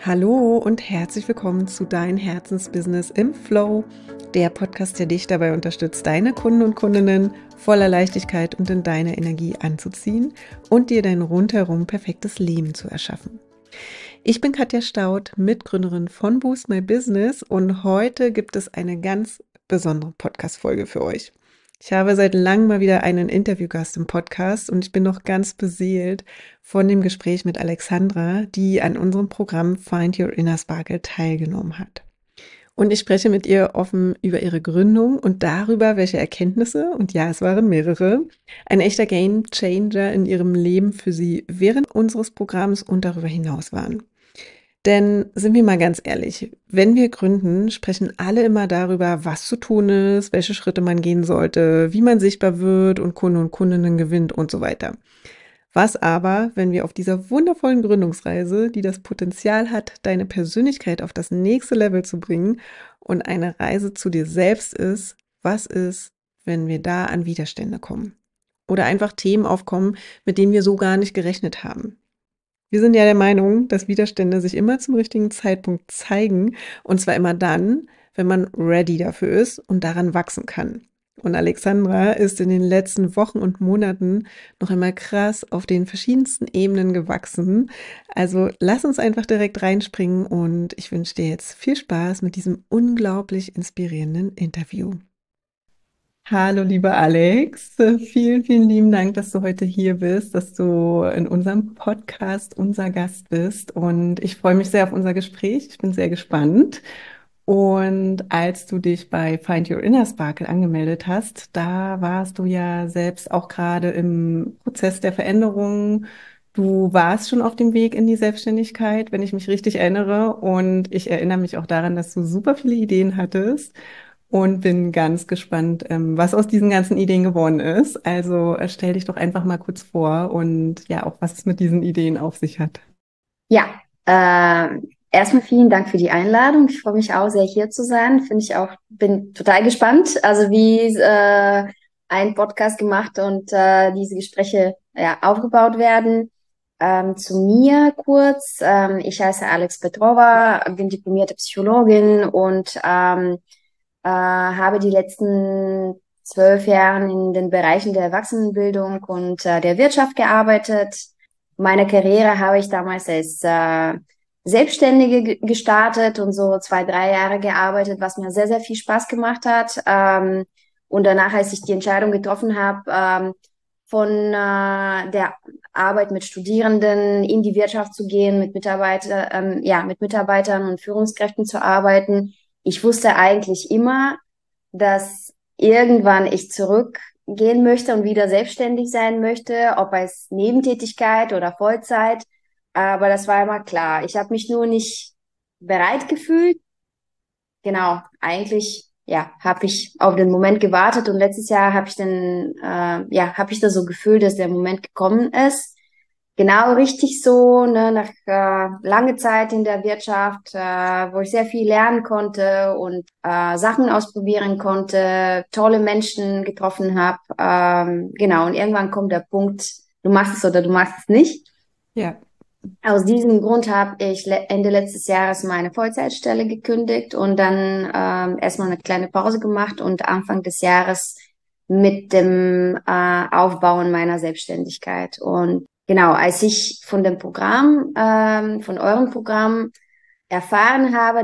Hallo und herzlich willkommen zu Dein Herzensbusiness im Flow, der Podcast, der dich dabei unterstützt, deine Kunden und Kundinnen voller Leichtigkeit und in deiner Energie anzuziehen und dir dein rundherum perfektes Leben zu erschaffen. Ich bin Katja Staud, Mitgründerin von Boost My Business, und heute gibt es eine ganz besondere Podcast-Folge für euch. Ich habe seit langem mal wieder einen Interviewgast im Podcast und ich bin noch ganz beseelt von dem Gespräch mit Alexandra, die an unserem Programm Find Your Inner Sparkle teilgenommen hat. Und ich spreche mit ihr offen über ihre Gründung und darüber, welche Erkenntnisse, und ja, es waren mehrere, ein echter Game Changer in ihrem Leben für sie während unseres Programms und darüber hinaus waren. Denn sind wir mal ganz ehrlich, wenn wir gründen, sprechen alle immer darüber, was zu tun ist, welche Schritte man gehen sollte, wie man sichtbar wird und Kunden und Kundinnen gewinnt und so weiter. Was aber, wenn wir auf dieser wundervollen Gründungsreise, die das Potenzial hat, deine Persönlichkeit auf das nächste Level zu bringen und eine Reise zu dir selbst ist, was ist, wenn wir da an Widerstände kommen? Oder einfach Themen aufkommen, mit denen wir so gar nicht gerechnet haben. Wir sind ja der Meinung, dass Widerstände sich immer zum richtigen Zeitpunkt zeigen, und zwar immer dann, wenn man ready dafür ist und daran wachsen kann. Und Alexandra ist in den letzten Wochen und Monaten noch einmal krass auf den verschiedensten Ebenen gewachsen. Also lass uns einfach direkt reinspringen und ich wünsche dir jetzt viel Spaß mit diesem unglaublich inspirierenden Interview. Hallo, lieber Alex. Vielen, vielen lieben Dank, dass du heute hier bist, dass du in unserem Podcast unser Gast bist. Und ich freue mich sehr auf unser Gespräch. Ich bin sehr gespannt. Und als du dich bei Find Your Inner Sparkle angemeldet hast, da warst du ja selbst auch gerade im Prozess der Veränderung. Du warst schon auf dem Weg in die Selbstständigkeit, wenn ich mich richtig erinnere. Und ich erinnere mich auch daran, dass du super viele Ideen hattest. Und bin ganz gespannt, was aus diesen ganzen Ideen geworden ist. Also stell dich doch einfach mal kurz vor und ja, auch was es mit diesen Ideen auf sich hat. Ja, erstmal vielen Dank für die Einladung. Ich freue mich auch sehr, hier zu sein. Finde ich auch, bin total gespannt, also wie ein Podcast gemacht und diese Gespräche ja, aufgebaut werden. Zu mir kurz. Ich heiße Alex Petrova, bin diplomierte Psychologin und habe die letzten 12 Jahre in den Bereichen der Erwachsenenbildung und der Wirtschaft gearbeitet. Meine Karriere habe ich damals als Selbstständige gestartet und so 2, 3 Jahre gearbeitet, was mir sehr, sehr viel Spaß gemacht hat. Und danach, als ich die Entscheidung getroffen habe, von der Arbeit mit Studierenden in die Wirtschaft zu gehen, mit mit Mitarbeitern und Führungskräften zu arbeiten, ich wusste eigentlich immer, dass irgendwann ich zurückgehen möchte und wieder selbstständig sein möchte, ob als Nebentätigkeit oder Vollzeit. Aber das war immer klar. Ich habe mich nur nicht bereit gefühlt. Genau, eigentlich ja, habe ich auf den Moment gewartet und letztes Jahr habe ich das so gefühlt, dass der Moment gekommen ist. Genau richtig so, ne, nach lange Zeit in der Wirtschaft, wo ich sehr viel lernen konnte und Sachen ausprobieren konnte, tolle Menschen getroffen habe. Genau, und irgendwann kommt der Punkt, du machst es oder du machst es nicht. Ja, Aus diesem Grund habe ich Ende letztes Jahres meine Vollzeitstelle gekündigt und dann erstmal eine kleine Pause gemacht und Anfang des Jahres mit dem Aufbauen meiner Selbstständigkeit. Und genau, als ich von dem Programm, von eurem Programm erfahren habe,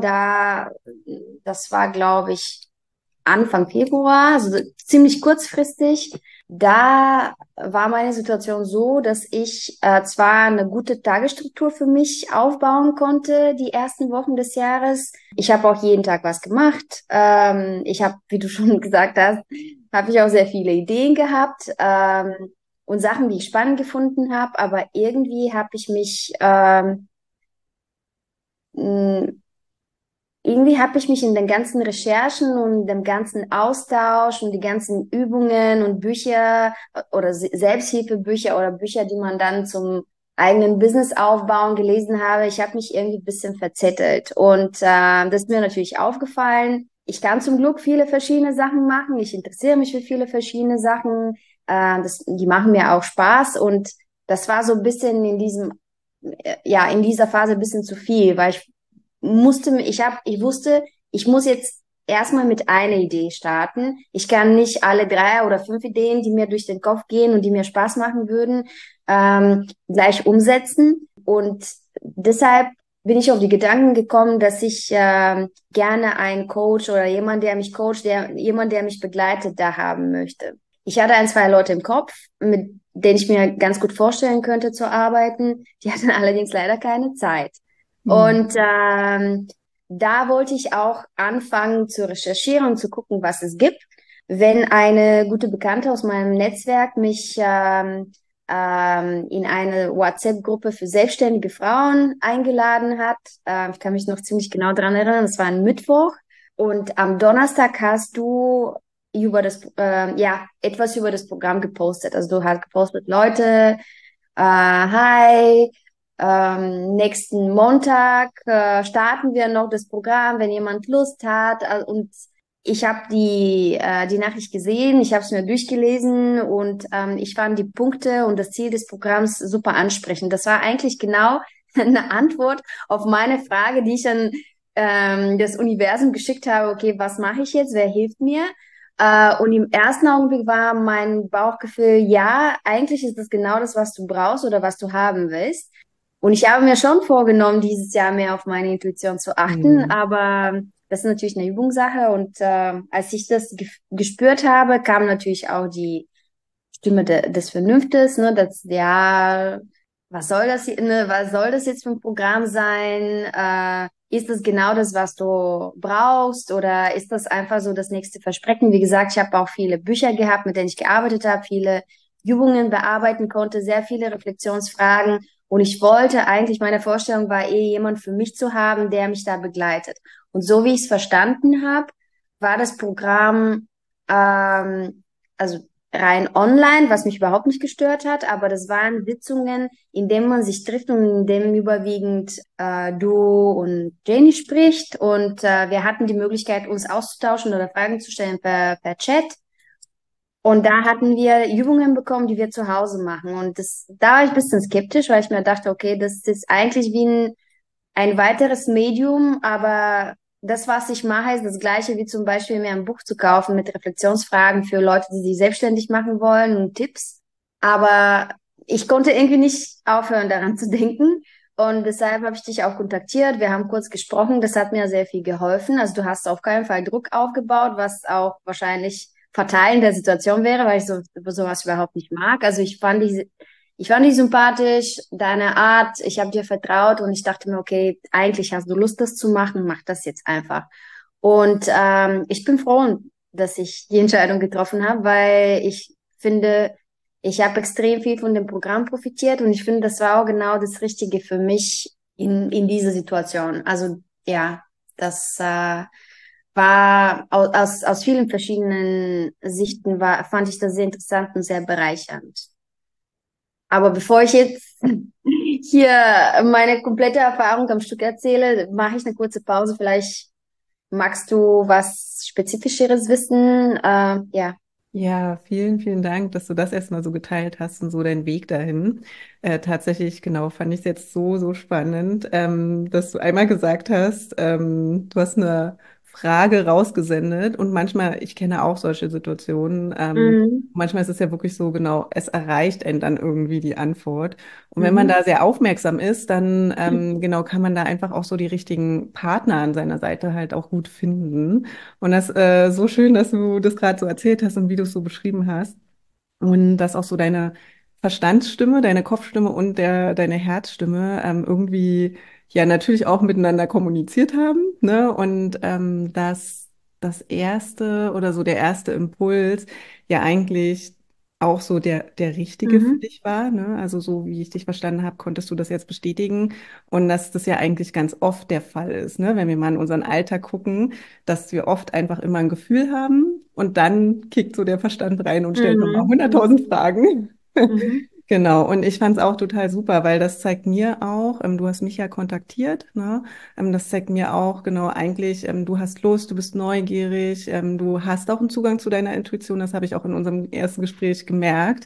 das war, glaube ich, Anfang Februar, also ziemlich kurzfristig. Da war meine Situation so, dass ich zwar eine gute Tagesstruktur für mich aufbauen konnte, die ersten Wochen des Jahres. Ich habe auch jeden Tag was gemacht. Ich habe, wie du schon gesagt hast, habe ich auch sehr viele Ideen gehabt und Sachen, die ich spannend gefunden habe. Aber irgendwie habe ich mich irgendwie habe ich mich in den ganzen Recherchen und dem ganzen Austausch und die ganzen Übungen und Bücher oder Selbsthilfebücher oder Bücher, die man dann zum eigenen Business aufbauen gelesen habe, ich habe mich irgendwie ein bisschen verzettelt. Und das ist mir natürlich aufgefallen. Ich kann zum Glück viele verschiedene Sachen machen. Ich interessiere mich für viele verschiedene Sachen. Die machen mir auch Spaß. Und das war so ein bisschen in diesem ja, in dieser Phase ein bisschen zu viel, weil ich wusste, ich muss jetzt erstmal mit einer Idee starten. Ich kann nicht alle 3 oder 5 Ideen, die mir durch den Kopf gehen und die mir Spaß machen würden, gleich umsetzen. Und deshalb bin ich auf die Gedanken gekommen, dass ich gerne einen Coach oder jemand, der mich coacht, jemand, der mich begleitet, da haben möchte. Ich hatte 1, 2 Leute im Kopf, mit denen ich mir ganz gut vorstellen könnte zu arbeiten. Die hatten allerdings leider keine Zeit. Hm. Und da wollte ich auch anfangen zu recherchieren und zu gucken, was es gibt. Wenn eine gute Bekannte aus meinem Netzwerk mich in eine WhatsApp-Gruppe für selbstständige Frauen eingeladen hat, ich kann mich noch ziemlich genau dran erinnern, das war ein Mittwoch. Und am Donnerstag hast du ja, etwas über das Programm gepostet. Also du hast gepostet, Leute, hi, nächsten Montag starten wir noch das Programm, wenn jemand Lust hat. Und ich habe die Nachricht gesehen, ich habe es mir durchgelesen und ich fand die Punkte und das Ziel des Programms super ansprechend. Das war eigentlich genau eine Antwort auf meine Frage, die ich an das Universum geschickt habe. Okay, was mache ich jetzt? Wer hilft mir? Und im ersten Augenblick war mein Bauchgefühl, ja, eigentlich ist das genau das, was du brauchst oder was du haben willst. Und ich habe mir schon vorgenommen, dieses Jahr mehr auf meine Intuition zu achten, Hm. aber das ist natürlich eine Übungssache. Und als ich das gespürt habe, kam natürlich auch die Stimme des Vernunftes, ne, das, ja, was soll das jetzt für ein Programm sein? Ist das genau das, was du brauchst? Oder ist das einfach so das nächste Versprechen? Wie gesagt, ich habe auch viele Bücher gehabt, mit denen ich gearbeitet habe, viele Übungen bearbeiten konnte, sehr viele Reflexionsfragen. Und ich wollte eigentlich, meine Vorstellung war jemand für mich zu haben, der mich da begleitet. Und so wie ich es verstanden habe, war das Programm, also rein online, was mich überhaupt nicht gestört hat, aber das waren Sitzungen, in denen man sich trifft und in denen überwiegend du und Jenny spricht und wir hatten die Möglichkeit, uns auszutauschen oder Fragen zu stellen per Chat. Und da hatten wir Übungen bekommen, die wir zu Hause machen. Und da war ich ein bisschen skeptisch, weil ich mir dachte, okay, das ist eigentlich wie ein weiteres Medium, aber das, was ich mache, ist das Gleiche wie zum Beispiel mir ein Buch zu kaufen mit Reflexionsfragen für Leute, die sich selbstständig machen wollen und Tipps. Aber ich konnte irgendwie nicht aufhören, daran zu denken. Und deshalb habe ich dich auch kontaktiert. Wir haben kurz gesprochen. Das hat mir sehr viel geholfen. Also du hast auf keinen Fall Druck aufgebaut, was auch wahrscheinlich fatal in der Situation wäre, weil ich sowas überhaupt nicht mag. Also ich fand dich sympathisch, deine Art, ich habe dir vertraut und ich dachte mir, okay, eigentlich hast du Lust, das zu machen, mach das jetzt einfach. Und ich bin froh, dass ich die Entscheidung getroffen habe, weil ich finde, ich habe extrem viel von dem Programm profitiert und ich finde, das war auch genau das Richtige für mich in dieser Situation. Also ja, das war aus vielen verschiedenen Sichten fand ich das sehr interessant und sehr bereichernd. Aber bevor ich jetzt hier meine komplette Erfahrung am Stück erzähle, mache ich eine kurze Pause. Vielleicht magst du was Spezifischeres wissen? Ja. Ja, vielen, vielen Dank, dass du das erstmal so geteilt hast und so deinen Weg dahin. Tatsächlich, genau, fand ich es jetzt so, so spannend, dass du einmal gesagt hast, du hast eine Frage rausgesendet und manchmal, ich kenne auch solche Situationen, Mhm. manchmal ist es ja wirklich so, genau, es erreicht einen dann irgendwie die Antwort. Und wenn man Mhm. da sehr aufmerksam ist, dann genau kann man da einfach auch so die richtigen Partner an seiner Seite halt auch gut finden. Und das so schön, dass du das gerade so erzählt hast und wie du es so beschrieben hast. Und dass auch so deine Verstandsstimme, deine Kopfstimme und deine Herzstimme irgendwie ja natürlich auch miteinander kommuniziert haben, ne? Und dass das erste oder so der erste Impuls ja eigentlich auch so der richtige für Mhm. dich war, ne? Also so wie ich dich verstanden habe, konntest du das jetzt bestätigen und dass das ja eigentlich ganz oft der Fall ist, ne? Wenn wir mal in unseren Alltag gucken, dass wir oft einfach immer ein Gefühl haben und dann kickt so der Verstand rein und stellt nochmal Mhm. 100.000 Fragen. Mhm. Genau, und ich fand es auch total super, weil das zeigt mir auch, du hast mich ja kontaktiert, ne? Das zeigt mir auch, genau, eigentlich, du hast Lust, du bist neugierig, du hast auch einen Zugang zu deiner Intuition, das habe ich auch in unserem ersten Gespräch gemerkt.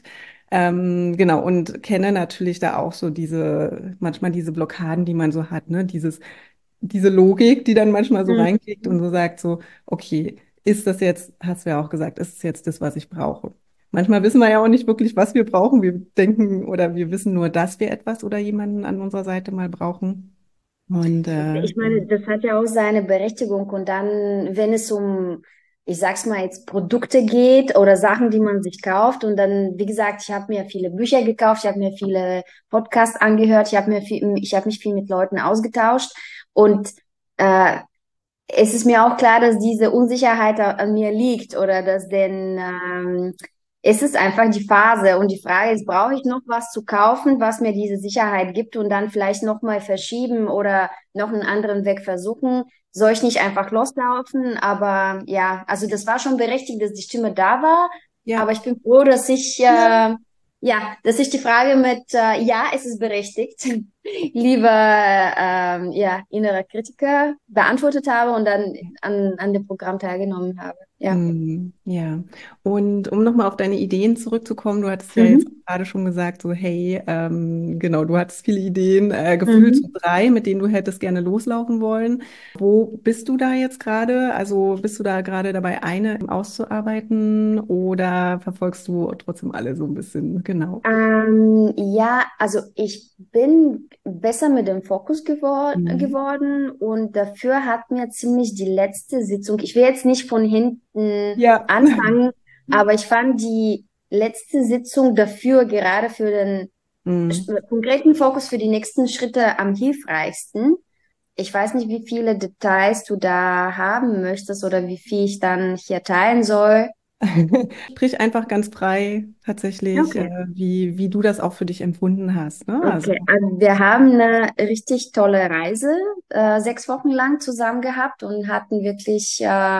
Genau, und kenne natürlich da auch so manchmal diese Blockaden, die man so hat, ne? Diese Logik, die dann manchmal so reinkickt und so sagt so, okay, ist das jetzt, hast du ja auch gesagt, ist es jetzt das, was ich brauche? Manchmal wissen wir ja auch nicht wirklich, was wir brauchen. Wir denken oder wir wissen nur, dass wir etwas oder jemanden an unserer Seite mal brauchen. Und Ich meine, das hat ja auch seine Berechtigung. Und dann, wenn es um, ich sag's mal jetzt, Produkte geht oder Sachen, die man sich kauft, und dann, wie gesagt, ich habe mir viele Bücher gekauft, ich habe mir viele Podcasts angehört, ich habe mich viel mit Leuten ausgetauscht. Und äh, es ist mir auch klar, dass diese Unsicherheit an mir liegt oder dass denn es ist einfach die Phase und die Frage ist, brauche ich noch was zu kaufen, was mir diese Sicherheit gibt und dann vielleicht noch mal verschieben oder noch einen anderen Weg versuchen? Soll ich nicht einfach loslaufen? Aber ja, also das war schon berechtigt, dass die Stimme da war, aber ja. ich bin froh, dass ich ja, dass ich die Frage mit ja, es ist berechtigt, lieber ja, innerer Kritiker beantwortet habe und dann an dem Programm teilgenommen habe. Ja. Ja, und um nochmal auf deine Ideen zurückzukommen, du hattest ja jetzt Mhm. gerade schon gesagt, so hey, genau, du hattest viele Ideen, gefühlt so Mhm. 3, mit denen du hättest gerne loslaufen wollen. Wo bist du da jetzt gerade? Also bist du da gerade dabei, eine auszuarbeiten oder verfolgst du trotzdem alle so ein bisschen? Genau. Ja, also ich bin besser mit dem Fokus Mhm. geworden und dafür hat mir ziemlich die letzte Sitzung, ich will jetzt nicht von hinten Ja. anfangen, aber ich fand die letzte Sitzung dafür, gerade für den Mhm. konkreten Fokus für die nächsten Schritte am hilfreichsten. Ich weiß nicht, wie viele Details du da haben möchtest oder wie viel ich dann hier teilen soll. Sprich einfach ganz frei tatsächlich, Okay. wie du das auch für dich empfunden hast, ne? Also, Okay, also wir haben eine richtig tolle Reise 6 Wochen lang zusammen gehabt und hatten wirklich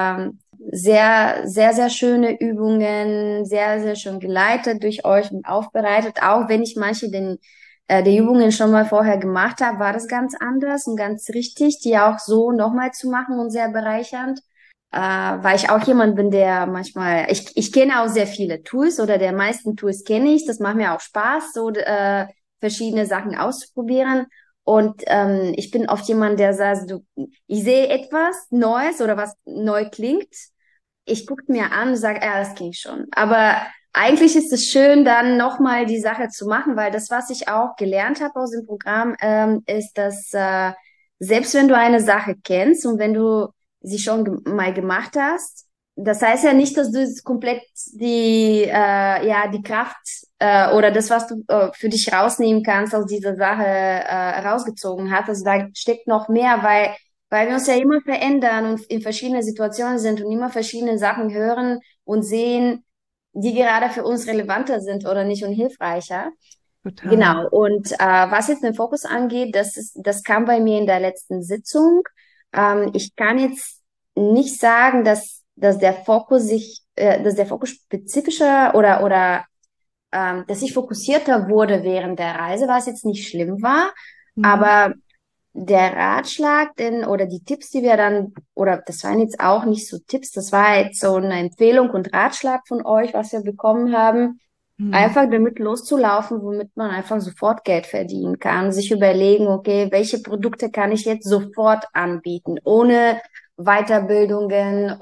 sehr schöne Übungen, sehr schön geleitet durch euch und aufbereitet. Auch wenn ich manche der Übungen schon mal vorher gemacht habe, war das ganz anders und ganz richtig, die auch so nochmal zu machen und sehr bereichernd. Weil ich auch jemand bin, der manchmal, ich kenne auch sehr viele Tools oder der meisten Tools kenne ich. Das macht mir auch Spaß, so verschiedene Sachen auszuprobieren. Und ich bin oft jemand, der sagt, ich sehe etwas Neues oder was neu klingt. Ich gucke mir an und sage, ja, das ging schon. Aber eigentlich ist es schön, dann nochmal die Sache zu machen, weil das, was ich auch gelernt habe aus dem Programm, ist, dass selbst wenn du eine Sache kennst und wenn du sie schon mal gemacht hast, das heißt ja nicht, dass du jetzt komplett ja, die Kraft oder das, was du für dich rausnehmen kannst, aus dieser Sache rausgezogen hast. Also da steckt noch mehr, weil wir uns ja immer verändern und in verschiedenen Situationen sind und immer verschiedene Sachen hören und sehen, die gerade für uns relevanter sind oder nicht und hilfreicher. total. Genau. Und was jetzt den Fokus angeht, das kam bei mir in der letzten Sitzung. Ich kann jetzt nicht sagen, dass der Fokus spezifischer oder dass ich fokussierter wurde während der Reise, was jetzt nicht schlimm war. Mhm. Aber der Ratschlag denn, oder die Tipps, die wir dann, oder das waren jetzt auch nicht so Tipps, das war jetzt so eine Empfehlung und Ratschlag von euch, was wir bekommen haben, Mhm. einfach damit loszulaufen, womit man einfach sofort Geld verdienen kann, sich überlegen, okay, welche Produkte kann ich jetzt sofort anbieten, ohne Weiterbildungen,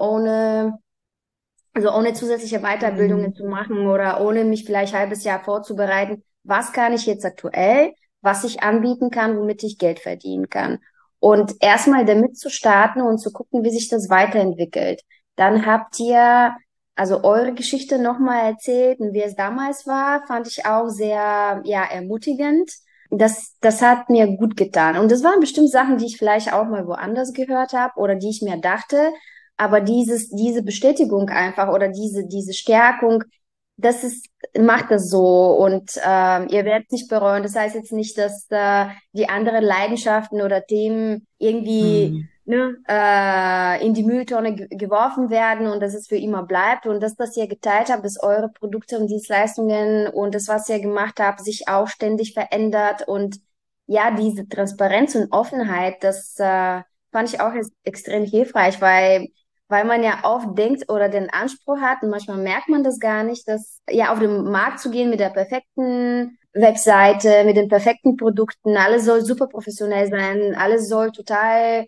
ohne zusätzliche Weiterbildungen Mhm. zu machen oder ohne mich vielleicht ein halbes Jahr vorzubereiten. Was kann ich jetzt aktuell, was ich anbieten kann, womit ich Geld verdienen kann? Und erstmal damit zu starten und zu gucken, wie sich das weiterentwickelt. Dann habt ihr also eure Geschichte nochmal erzählt und wie es damals war, fand ich auch sehr, ja, ermutigend. Das hat mir gut getan. Und das waren bestimmt Sachen, die ich vielleicht auch mal woanders gehört habe oder die ich mir dachte, aber diese Bestätigung einfach oder diese Stärkung, macht das so und ihr werdet nicht bereuen. Das heißt jetzt nicht, dass die anderen Leidenschaften oder Themen irgendwie Mhm. ne, in die Mülltonne geworfen werden und dass es für immer bleibt und dass das ihr geteilt habt, dass eure Produkte und Dienstleistungen und das, was ihr gemacht habt, sich auch ständig verändert und ja, diese Transparenz und Offenheit, das fand ich auch extrem hilfreich, weil weil man ja oft denkt oder den Anspruch hat, und manchmal merkt man das gar nicht, dass ja auf den Markt zu gehen mit der perfekten Webseite, mit den perfekten Produkten, alles soll super professionell sein, alles soll total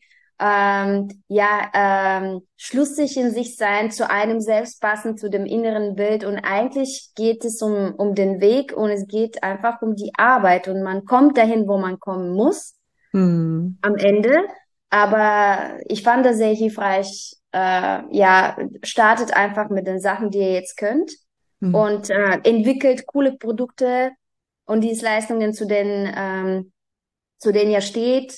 schlüssig in sich sein, zu einem selbst passen, zu dem inneren Bild. Und eigentlich geht es um den Weg und es geht einfach um die Arbeit. Und man kommt dahin, wo man kommen muss Mhm. am Ende. Aber ich fand das sehr hilfreich. Startet einfach mit den Sachen, die ihr jetzt könnt Mhm. und entwickelt coole Produkte und Dienstleistungen, zu denen ihr steht.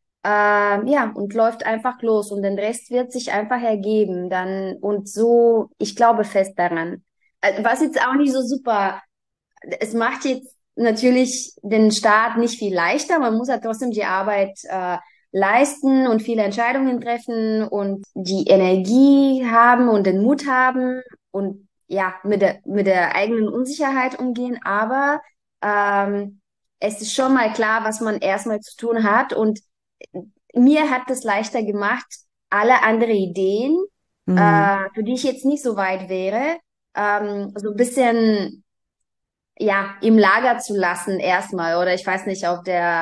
Und läuft einfach los und den Rest wird sich einfach ergeben. Dann und so, ich glaube fest daran. Was jetzt auch nicht so super, es macht jetzt natürlich den Start nicht viel leichter. Man muss ja trotzdem die Arbeit leisten und viele Entscheidungen treffen und die Energie haben und den Mut haben und ja, mit der eigenen Unsicherheit umgehen. Aber es ist schon mal klar, was man erstmal zu tun hat. Und mir hat das leichter gemacht, alle andere Ideen, Mhm. für die ich jetzt nicht so weit wäre, so ein bisschen ja, im Lager zu lassen erstmal oder ich weiß nicht,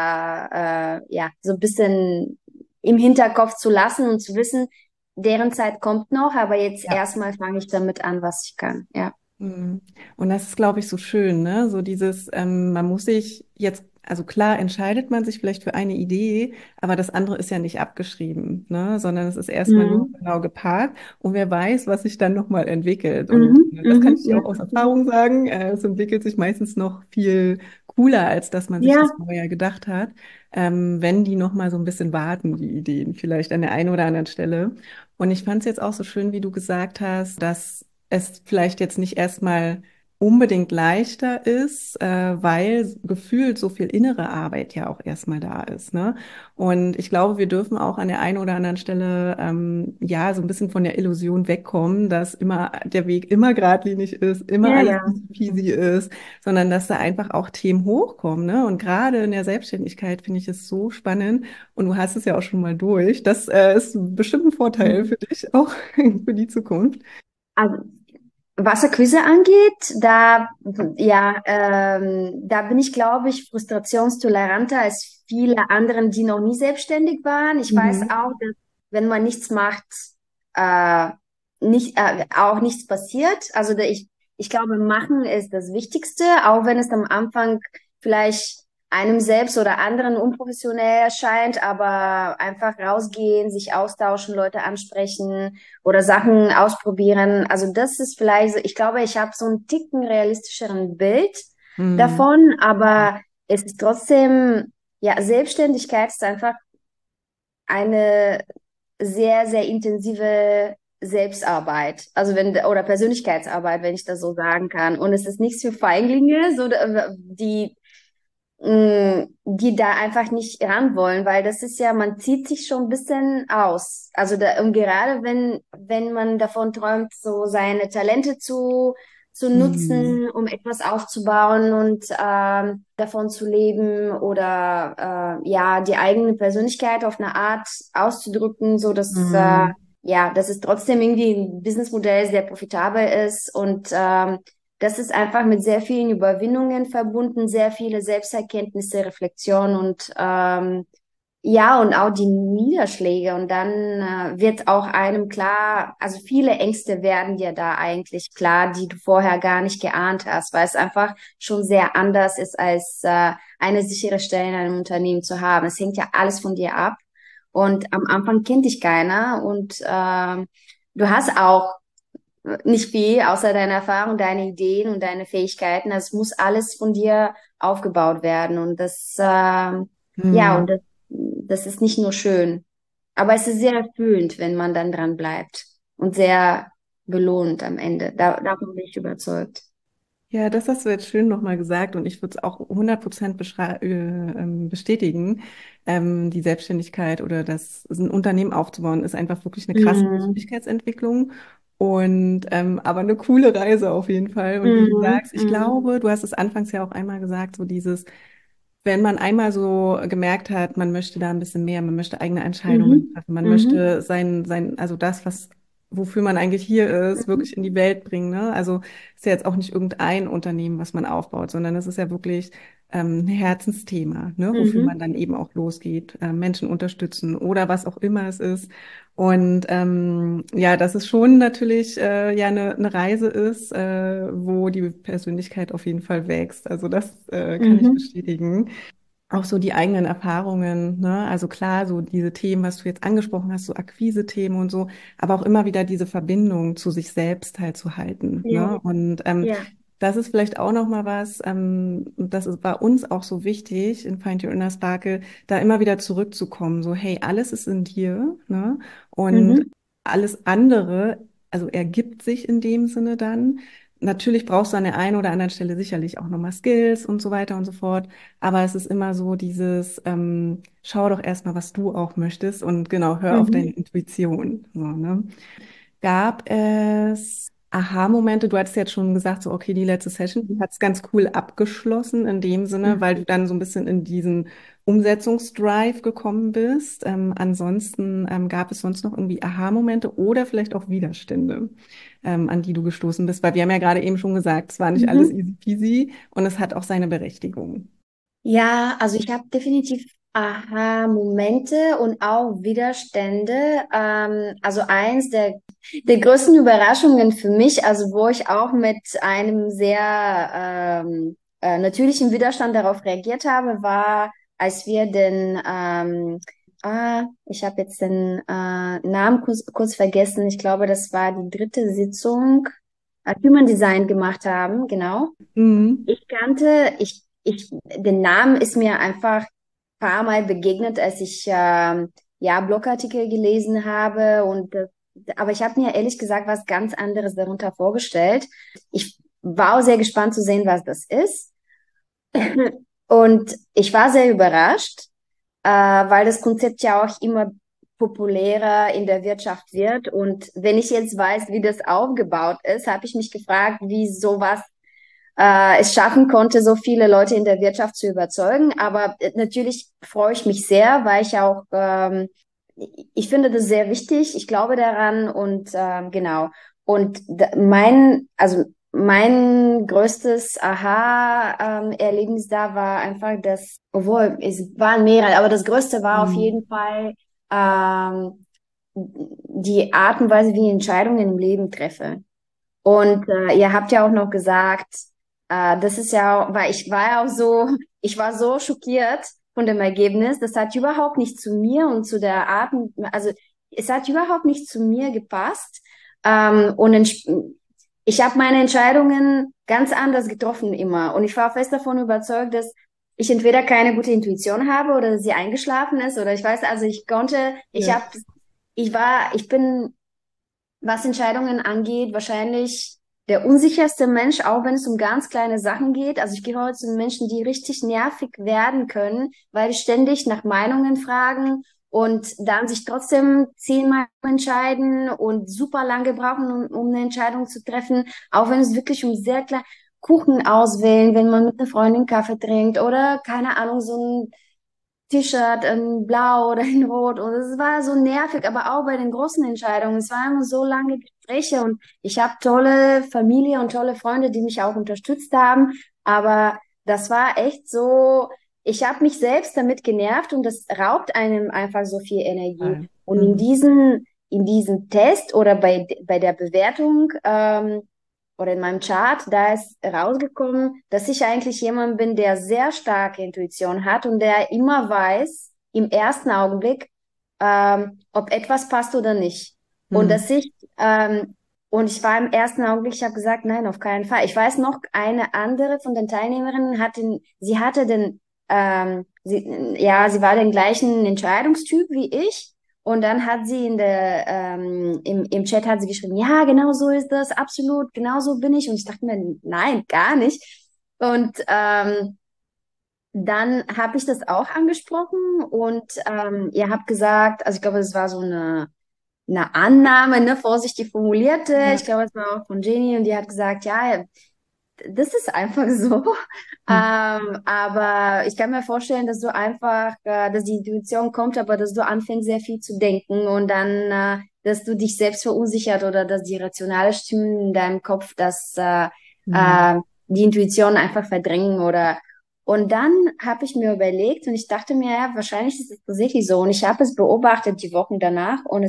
so ein bisschen im Hinterkopf zu lassen und zu wissen, deren Zeit kommt noch, aber jetzt Ja. erstmal fange ich damit an, was ich kann. Ja. Mhm. Und das ist, glaube ich, so schön, ne? So dieses, man muss sich jetzt, also klar entscheidet man sich vielleicht für eine Idee, aber das andere ist ja nicht abgeschrieben, ne? Sondern es ist erstmal nur Mhm. genau geparkt und wer weiß, was sich dann nochmal entwickelt. Und Mhm. das kann Mhm. ich dir Ja. auch aus Erfahrung sagen. Es entwickelt sich meistens noch viel cooler, als dass man sich das Ja, vorher gedacht hat, wenn die nochmal so ein bisschen warten, die Ideen, vielleicht an der einen oder anderen Stelle. Und ich fand es jetzt auch so schön, wie du gesagt hast, dass es vielleicht jetzt nicht erstmal unbedingt leichter ist, weil gefühlt so viel innere Arbeit ja auch erstmal da ist, ne? Und ich glaube, wir dürfen auch an der einen oder anderen Stelle ja so ein bisschen von der Illusion wegkommen, dass immer der Weg immer geradlinig ist, immer ja, alles ja. easy peasy ist, sondern dass da einfach auch Themen hochkommen, ne? Und gerade in der Selbstständigkeit finde ich es so spannend und du hast es ja auch schon mal durch. Das ist bestimmt ein Vorteil Mhm. für dich, auch für die Zukunft. Also, was Akquise angeht, da bin ich, glaube ich, frustrationstoleranter als viele anderen, die noch nie selbstständig waren. Ich weiß Mhm. auch, dass wenn man nichts macht, äh, auch nichts passiert. Ich glaube, machen ist das Wichtigste, auch wenn es am Anfang vielleicht einem selbst oder anderen unprofessionell erscheint, aber einfach rausgehen, sich austauschen, Leute ansprechen oder Sachen ausprobieren. Also das ist vielleicht so, ich glaube, ich habe so einen Ticken realistischeren Bild Mhm. davon, aber es ist trotzdem, ja, Selbstständigkeit ist einfach eine sehr, sehr intensive Selbstarbeit, oder Persönlichkeitsarbeit, wenn ich das so sagen kann. Und es ist nichts für Feiglinge, die da einfach nicht ran wollen, weil das ist ja, man zieht sich schon ein bisschen aus. Und gerade wenn man davon träumt, so seine Talente zu Mhm. nutzen, um etwas aufzubauen und davon zu leben oder die eigene Persönlichkeit auf eine Art auszudrücken, Mhm. dass es trotzdem irgendwie ein Businessmodell sehr profitabel ist und das ist einfach mit sehr vielen Überwindungen verbunden, sehr viele Selbsterkenntnisse, Reflexion und auch die Niederschläge. Und dann wird auch einem klar, also viele Ängste werden dir da eigentlich klar, die du vorher gar nicht geahnt hast, weil es einfach schon sehr anders ist, als eine sichere Stelle in einem Unternehmen zu haben. Es hängt ja alles von dir ab. Und am Anfang kennt dich keiner und du hast auch nicht viel, außer deine Erfahrung, deine Ideen und deine Fähigkeiten. Das muss alles von dir aufgebaut werden. Und Mhm. das ist nicht nur schön, aber es ist sehr erfüllend, wenn man dann dran bleibt und sehr belohnt am Ende. Davon bin ich überzeugt. Ja, das hast du jetzt schön nochmal gesagt und ich würde es auch 100% bestätigen. Die Selbstständigkeit oder ein Unternehmen aufzubauen, ist einfach wirklich eine krasse Mhm. Persönlichkeitsentwicklung und aber eine coole Reise auf jeden Fall. Und wie du Mhm. sagst, ich Mhm. glaube, du hast es anfangs ja auch einmal gesagt, so dieses, wenn man einmal so gemerkt hat, man möchte da ein bisschen mehr, man möchte eigene Entscheidungen Mhm. treffen, man Mhm. möchte also das, was wofür man eigentlich hier ist, Mhm. wirklich in die Welt bringen. Ne? Also ist ja jetzt auch nicht irgendein Unternehmen, was man aufbaut, sondern es ist ja wirklich ein Herzensthema, ne? Wofür man Mhm. dann eben auch losgeht, Menschen unterstützen oder was auch immer es ist. Und ja, dass es schon natürlich ja eine Reise ist, wo die Persönlichkeit auf jeden Fall wächst. Also das kann ich Mhm. bestätigen. Auch so die eigenen Erfahrungen, ne? Also klar, so diese Themen, was du jetzt angesprochen hast, so Akquise-Themen und so, aber auch immer wieder diese Verbindung zu sich selbst halt zu halten, Ja, ne? Und ja. das ist vielleicht auch noch mal was, und das ist bei uns auch so wichtig in Find Your Inner Sparkle, da immer wieder zurückzukommen, so hey, alles ist in dir, ne? Und Mhm. alles andere, also ergibt sich in dem Sinne dann. Natürlich brauchst du an der einen oder anderen Stelle sicherlich auch nochmal Skills und so weiter und so fort. Aber es ist immer so dieses, schau doch erstmal, was du auch möchtest und genau, hör auf deine Mhm. Intuition. So, ne? Gab es Aha-Momente? Du hattest jetzt schon gesagt, so, okay, die letzte Session, die hat es ganz cool abgeschlossen in dem Sinne, weil du dann so ein bisschen in diesen Umsetzungsdrive gekommen bist. Ansonsten gab es sonst noch irgendwie Aha-Momente oder vielleicht auch Widerstände, an die du gestoßen bist? Weil wir haben ja gerade eben schon gesagt, es war nicht alles Mhm. easy peasy und es hat auch seine Berechtigung. Ja, also ich habe definitiv Aha-Momente und auch Widerstände. Also eins der größten Überraschungen für mich, also wo ich auch mit einem sehr natürlichen Widerstand darauf reagiert habe, war, als wir ich habe jetzt den Namen kurz vergessen. Ich glaube, das war die dritte Sitzung, Human Design gemacht haben, genau. Mhm. Den Namen ist mir einfach ein paar Mal begegnet, als ich ja Blogartikel gelesen habe aber ich habe mir ehrlich gesagt was ganz anderes darunter vorgestellt. Ich war auch sehr gespannt zu sehen, was das ist. Und ich war sehr überrascht, weil das Konzept ja auch immer populärer in der Wirtschaft wird. Und wenn ich jetzt weiß, wie das aufgebaut ist, habe ich mich gefragt, wie sowas es schaffen konnte, so viele Leute in der Wirtschaft zu überzeugen. Aber natürlich freue ich mich sehr, weil ich finde das sehr wichtig. Ich glaube daran und genau. Und also mein größtes Aha-Erlebnis da war einfach obwohl es waren mehrere, aber das größte war auf Mhm. jeden Fall ähm, die Art und Weise, wie ich Entscheidungen im Leben treffe. Und ihr habt ja auch noch gesagt, das ist ja, weil ich war ja auch so, ich war so schockiert von dem Ergebnis. Das hat überhaupt nicht zu mir und zu der Art, also es hat überhaupt nicht zu mir gepasst. Ich habe meine Entscheidungen ganz anders getroffen immer. Und ich war fest davon überzeugt, dass ich entweder keine gute Intuition habe oder dass sie eingeschlafen ist oder ich weiß, also Ja. ich bin was Entscheidungen angeht, wahrscheinlich der unsicherste Mensch, auch wenn es um ganz kleine Sachen geht. Also ich gehöre zu den Menschen, die richtig nervig werden können, weil die ständig nach Meinungen fragen und dann sich trotzdem 10-mal entscheiden und super lange brauchen, um eine Entscheidung zu treffen, auch wenn es wirklich um sehr klein Kuchen auswählen, wenn man mit einer Freundin Kaffee trinkt oder keine Ahnung, so ein T-Shirt in Blau oder in Rot. Und es war so nervig, aber auch bei den großen Entscheidungen. Es waren immer so lange Gespräche und ich habe tolle Familie und tolle Freunde, die mich auch unterstützt haben. Aber das war echt so, ich habe mich selbst damit genervt und das raubt einem einfach so viel Energie. Total. Und Mhm. in diesem Test oder bei der Bewertung, oder in meinem Chart, da ist rausgekommen, dass ich eigentlich jemand bin, der sehr starke Intuition hat und der immer weiß, im ersten Augenblick, ob etwas passt oder nicht. Und Mhm. und ich war im ersten Augenblick, ich habe gesagt, nein, auf keinen Fall. Ich weiß noch, eine andere von den Teilnehmerinnen sie hatte sie war den gleichen Entscheidungstyp wie ich. Und dann hat sie im Chat hat sie geschrieben, ja, genau so ist das, absolut, genau so bin ich. Und ich dachte mir, nein, gar nicht. Und dann habe ich das auch angesprochen und ihr habt gesagt, also ich glaube, es war so eine Annahme, ne, vorsichtig formulierte. Ich Ja. glaube, es war auch von Jenny und die hat gesagt, ja, das ist einfach so. Hm. Aber ich kann mir vorstellen, dass du einfach, dass die Intuition kommt, aber dass du anfängst, sehr viel zu denken und dann, dass du dich selbst verunsichert oder dass die rationale Stimmen in deinem Kopf, dass Hm. die Intuition einfach verdrängen oder und dann habe ich mir überlegt und ich dachte mir, ja, wahrscheinlich ist es tatsächlich so. Und ich habe es beobachtet die Wochen danach und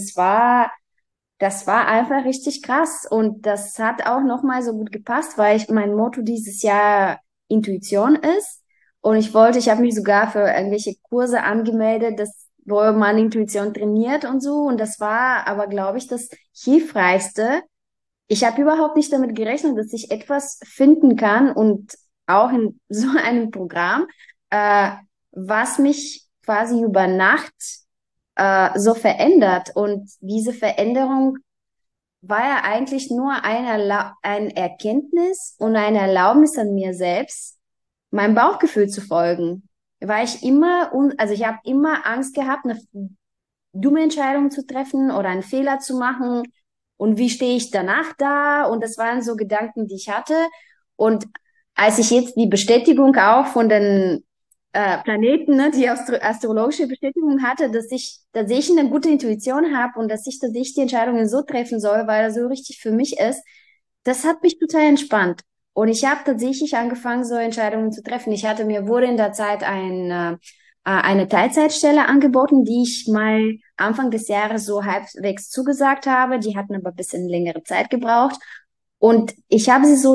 das war einfach richtig krass. Und das hat auch nochmal so gut gepasst, weil mein Motto dieses Jahr Intuition ist. Und ich habe mich sogar für irgendwelche Kurse angemeldet, wo man Intuition trainiert und so. Und das war aber, glaube ich, das Hilfreichste. Ich habe überhaupt nicht damit gerechnet, dass ich etwas finden kann und auch in so einem Programm, äh, was mich quasi über Nacht so verändert. Und diese Veränderung war ja eigentlich nur ein Erkenntnis und eine Erlaubnis an mir selbst, meinem Bauchgefühl zu folgen. Weil also ich habe immer Angst gehabt, eine dumme Entscheidung zu treffen oder einen Fehler zu machen. Und wie stehe ich danach da? Und das waren so Gedanken, die ich hatte. Und als ich jetzt die Bestätigung auch von den Planeten, ne, die astrologische Bestätigung hatte, dass ich eine gute Intuition habe und dass ich die Entscheidungen so treffen soll, weil das so richtig für mich ist, das hat mich total entspannt. Und ich habe tatsächlich angefangen, so Entscheidungen zu treffen. Wurde in der Zeit eine Teilzeitstelle angeboten, die ich mal Anfang des Jahres so halbwegs zugesagt habe. Die hatten aber ein bisschen längere Zeit gebraucht. Und ich habe sie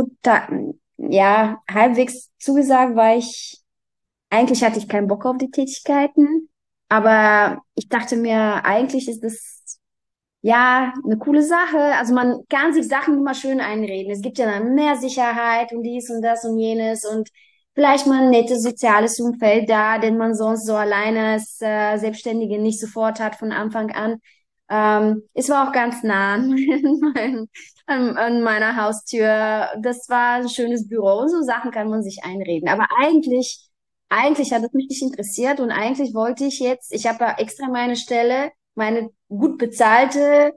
ja, halbwegs zugesagt, eigentlich hatte ich keinen Bock auf die Tätigkeiten. Aber ich dachte mir, eigentlich ist das ja eine coole Sache. Also man kann sich Sachen immer schön einreden. Es gibt ja dann mehr Sicherheit und dies und das und jenes und vielleicht mal ein nettes soziales Umfeld da, den man sonst so alleine als Selbstständige nicht sofort hat von Anfang an. Es war auch ganz nah an meiner Haustür. Das war ein schönes Büro. So Sachen kann man sich einreden. Aber eigentlich hat es mich nicht interessiert und eigentlich wollte ich habe ja extra meine gut bezahlte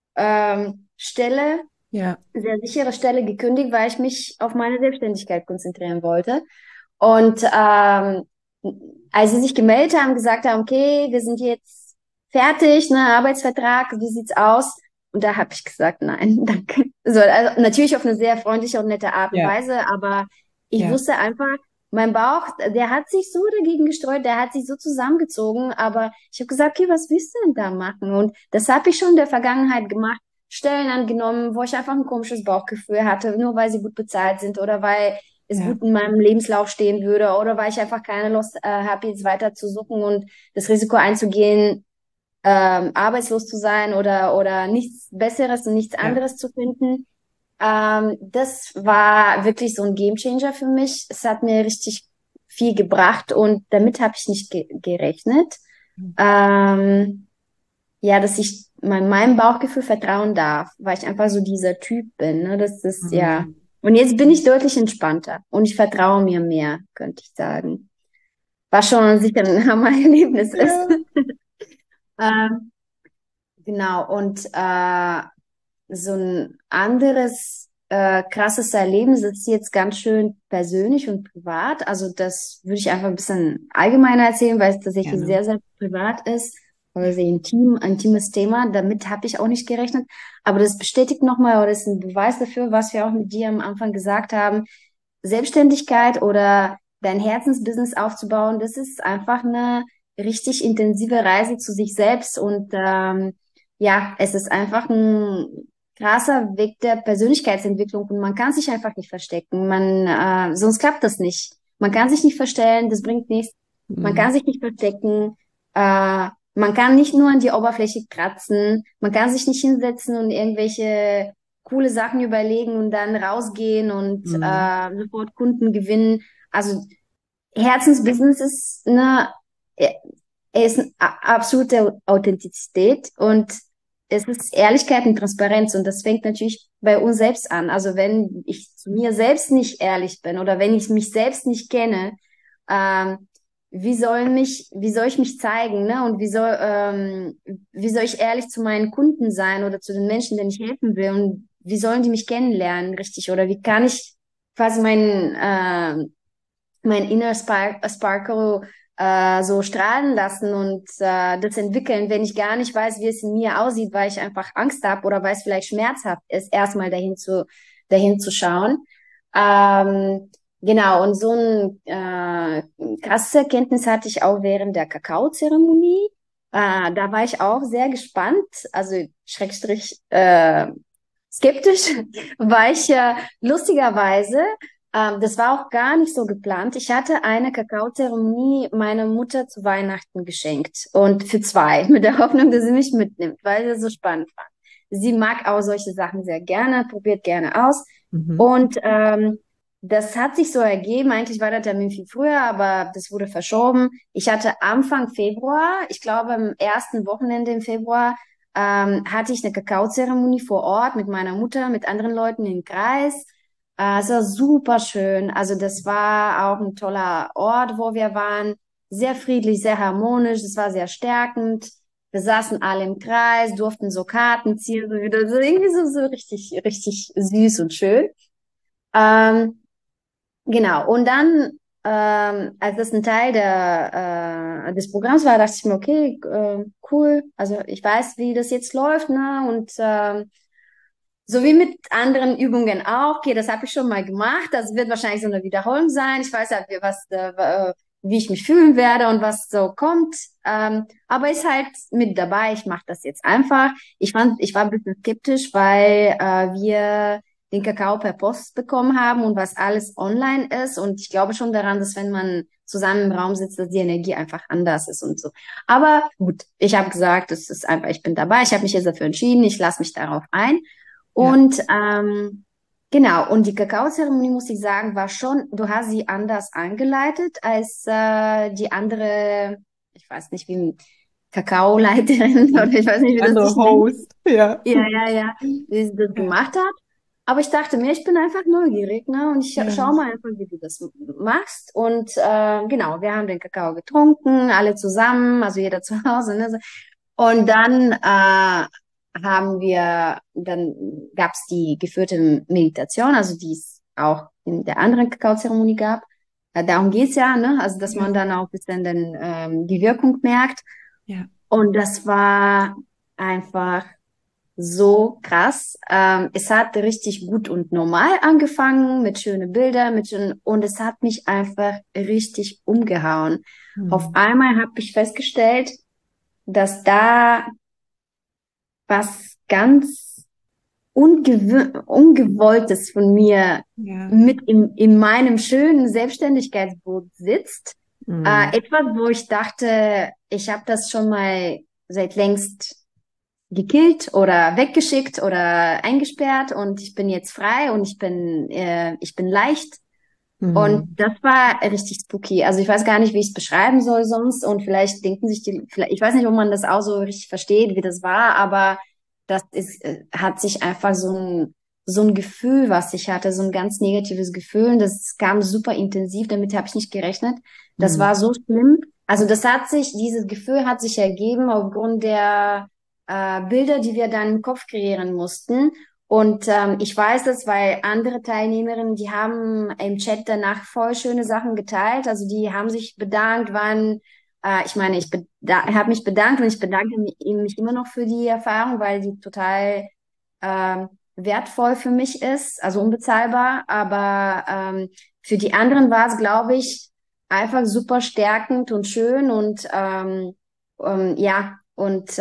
Stelle, Ja, sehr sichere Stelle gekündigt, weil ich mich auf meine Selbstständigkeit konzentrieren wollte. Und als sie sich gemeldet haben, gesagt haben, okay, wir sind jetzt fertig, ne, Arbeitsvertrag, wie sieht's aus? Und da habe ich gesagt, nein, danke. Also natürlich auf eine sehr freundliche und nette Art und ja, Weise, aber ich ja, wusste einfach, mein Bauch, der hat sich so dagegen gestreut, der hat sich so zusammengezogen, aber ich habe gesagt, okay, was willst du denn da machen? Und das habe ich schon in der Vergangenheit gemacht, Stellen angenommen, wo ich einfach ein komisches Bauchgefühl hatte, nur weil sie gut bezahlt sind oder weil es ja, gut in meinem Lebenslauf stehen würde oder weil ich einfach keine Lust habe, jetzt weiter zu suchen und das Risiko einzugehen, arbeitslos zu sein oder nichts Besseres und nichts ja. anderes zu finden. Das war wirklich so ein Gamechanger für mich. Es hat mir richtig viel gebracht und damit habe ich nicht gerechnet. Ähm, ja, dass ich meinem Bauchgefühl vertrauen darf, weil ich einfach so dieser Typ bin. Ne? Das ist ja. Mhm. Und jetzt bin ich deutlich entspannter und ich vertraue mir mehr, könnte ich sagen. Was schon sicher ein Hammer-Erlebnis ist. Ja. Ähm, genau, und so ein anderes krasses Erlebnis, das ist jetzt ganz schön persönlich und privat. Also das würde ich einfach ein bisschen allgemeiner erzählen, weil es tatsächlich Gerne. sehr, sehr privat ist, oder Ja. sehr intimes Thema. Damit habe ich auch nicht gerechnet. Aber das bestätigt nochmal oder ist ein Beweis dafür, was wir auch mit dir am Anfang gesagt haben. Selbstständigkeit oder dein Herzensbusiness aufzubauen, das ist einfach eine richtig intensive Reise zu sich selbst und ja, es ist einfach ein krasser Weg der Persönlichkeitsentwicklung und man kann sich einfach nicht verstecken. Sonst klappt das nicht. Man kann sich nicht verstellen, das bringt nichts. Man Mhm. kann sich nicht verstecken. Man kann nicht nur an die Oberfläche kratzen. Man kann sich nicht hinsetzen und irgendwelche coole Sachen überlegen und dann rausgehen und Mhm. sofort Kunden gewinnen. Also Herzensbusiness ist er ist eine absolute Authentizität und es ist Ehrlichkeit und Transparenz und das fängt natürlich bei uns selbst an. Also wenn ich zu mir selbst nicht ehrlich bin oder wenn ich mich selbst nicht kenne, ähm, wie soll ich mich zeigen, ne? Und wie soll ich ehrlich zu meinen Kunden sein oder zu den Menschen, denen ich helfen will? Und wie sollen die mich kennenlernen, richtig? Oder wie kann ich quasi mein Inner Sparkle so strahlen lassen und das entwickeln, wenn ich gar nicht weiß, wie es in mir aussieht, weil ich einfach Angst habe oder weil es vielleicht schmerzhaft ist, erstmal dahin zu schauen. Ähm, genau, und so eine krasse Erkenntnis hatte ich auch während der Kakaozeremonie. Da war ich auch sehr gespannt, also Schrägstrich skeptisch, weil ich lustigerweise das war auch gar nicht so geplant. Ich hatte eine Kakaozeremonie meiner Mutter zu Weihnachten geschenkt und für zwei, mit der Hoffnung, dass sie mich mitnimmt, weil sie so spannend fand. Sie mag auch solche Sachen sehr gerne, probiert gerne aus Mhm. und das hat sich so ergeben. Eigentlich war der Termin viel früher, aber das wurde verschoben. Ich hatte Anfang Februar, ich glaube am ersten Wochenende im Februar, hatte ich eine Kakaozeremonie vor Ort mit meiner Mutter, mit anderen Leuten im Kreis. Es war super schön. Also das war auch ein toller Ort, wo wir waren. Sehr friedlich, sehr harmonisch. Es war sehr stärkend. Wir saßen alle im Kreis, durften so Karten ziehen, so wieder so irgendwie so richtig, richtig süß und schön. Ähm, genau. Und dann, als das ein Teil des Programms war, dachte ich mir, okay, cool. Also ich weiß, wie das jetzt läuft, ne? Und so wie mit anderen Übungen auch. Okay, das habe ich schon mal gemacht. Das wird wahrscheinlich so eine Wiederholung sein. Ich weiß ja, wie ich mich fühlen werde und was so kommt. Aber ist halt mit dabei. Ich mache das jetzt einfach. Ich war ein bisschen skeptisch, weil wir den Kakao per Post bekommen haben und was alles online ist. Und ich glaube schon daran, dass wenn man zusammen im Raum sitzt, dass die Energie einfach anders ist und so. Aber gut, ich habe gesagt, es ist einfach, ich bin dabei. Ich habe mich jetzt dafür entschieden. Ich lasse mich darauf ein. Ja. Und genau, und die Kakaozeremonie, muss ich sagen, war schon, du hast sie anders angeleitet als die andere, ich weiß nicht, wie Kakaoleiterin oder ich weiß nicht, Die wie das andere sich nennt. Host, ja. Ja, ja, ja, wie sie das Ja, gemacht hat. Aber ich dachte mir, ich bin einfach neugierig, ne? Und ich schau ja. mal einfach, wie du das machst. Und genau, wir haben den Kakao getrunken, alle zusammen, also jeder zu Hause, ne? Und dann dann gab es die geführte Meditation, also die es auch in der anderen Kakaozeremonie gab. Darum geht's ja, ne? Also dass man Ja, dann auch ein bisschen die Wirkung merkt. ja. Und das war einfach so krass. Es hat richtig gut und normal angefangen mit schönen Bildern, und es hat mich einfach richtig umgehauen. Auf Hm. einmal habe ich festgestellt, dass da was ganz Ungewolltes von mir Ja. mit in meinem schönen Selbstständigkeitsboot sitzt. Hm. Etwas, wo ich dachte, ich habe das schon mal seit längst gekillt oder weggeschickt oder eingesperrt und ich bin jetzt frei und ich bin leicht. Und Hm. das war richtig spooky. Also ich weiß gar nicht, wie ich es beschreiben soll sonst. Und vielleicht denken sich vielleicht, ich weiß nicht, ob man das auch so richtig versteht, wie das war, aber hat sich einfach so ein Gefühl, was ich hatte, so ein ganz negatives Gefühl. Und das kam super intensiv, damit habe ich nicht gerechnet. Das war Hm. so schlimm. Also dieses Gefühl hat sich ergeben aufgrund der Bilder, die wir dann im Kopf kreieren mussten. Und ich weiß das, weil andere Teilnehmerinnen, die haben im Chat danach voll schöne Sachen geteilt. Also die haben sich bedankt, ich meine, habe mich bedankt und ich bedanke mich immer noch für die Erfahrung, weil die total wertvoll für mich ist, also unbezahlbar. Aber für die anderen war es, glaube ich, einfach super stärkend und schön und ja, und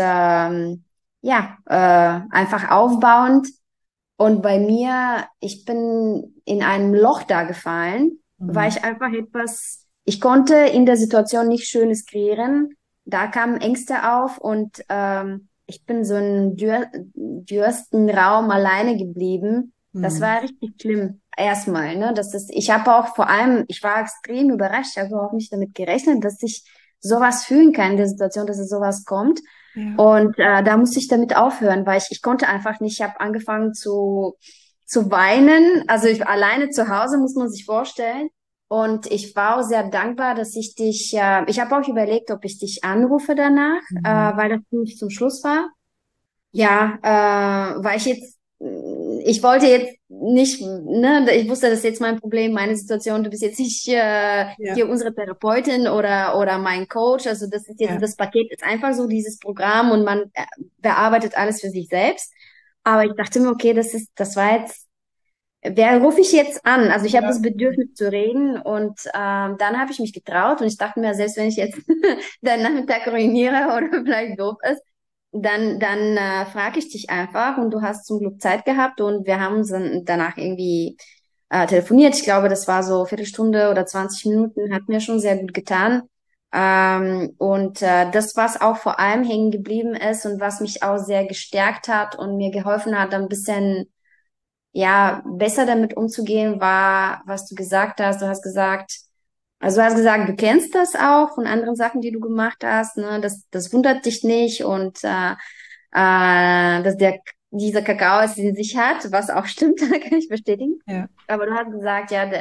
ja, einfach aufbauend. Und bei mir, ich bin in einem Loch da gefallen, weil Hm. ich einfach ich konnte in der Situation nichts Schönes kreieren. Da kamen Ängste auf und ich bin so in dürsten Raum alleine geblieben. Das Hm. war richtig schlimm. Erstmal, ne? Ich habe auch vor allem, ich war extrem überrascht, ich habe auch nicht damit gerechnet, dass ich sowas fühlen kann in der Situation, dass es sowas kommt. Ja. Und da musste ich damit aufhören, weil ich konnte einfach nicht. Ich habe angefangen zu weinen. Also alleine zu Hause muss man sich vorstellen. Und ich war auch sehr dankbar, dass ich habe auch überlegt, ob ich dich anrufe danach, Mhm. weil das ziemlich zum Schluss war. Ja, weil ich jetzt ich wollte jetzt nicht, ne, ich wusste, das ist jetzt mein Problem, meine Situation, du bist jetzt nicht Ja, hier unsere Therapeutin oder mein Coach, also das ist jetzt, ja, das Paket ist einfach so dieses Programm und man bearbeitet alles für sich selbst. Aber ich dachte mir, okay, das war jetzt, wer rufe ich jetzt an? Also ich habe ja, das Bedürfnis zu reden und dann habe ich mich getraut und ich dachte mir, selbst wenn ich jetzt den Nachmittag ruiniere oder vielleicht doof ist, dann frage ich dich einfach und du hast zum Glück Zeit gehabt und wir haben uns dann danach irgendwie telefoniert. Ich glaube, das war so Viertelstunde oder 20 Minuten, hat mir schon sehr gut getan. Und das, was auch vor allem hängen geblieben ist und was mich auch sehr gestärkt hat und mir geholfen hat, ein bisschen ja, besser damit umzugehen, war, was du gesagt hast. Du hast gesagt, also du hast gesagt, du kennst das auch von anderen Sachen, die du gemacht hast, ne? Das wundert dich nicht und dass dieser Kakao es in sich hat, was auch stimmt, kann ich bestätigen. ja, Aber du hast gesagt, ja,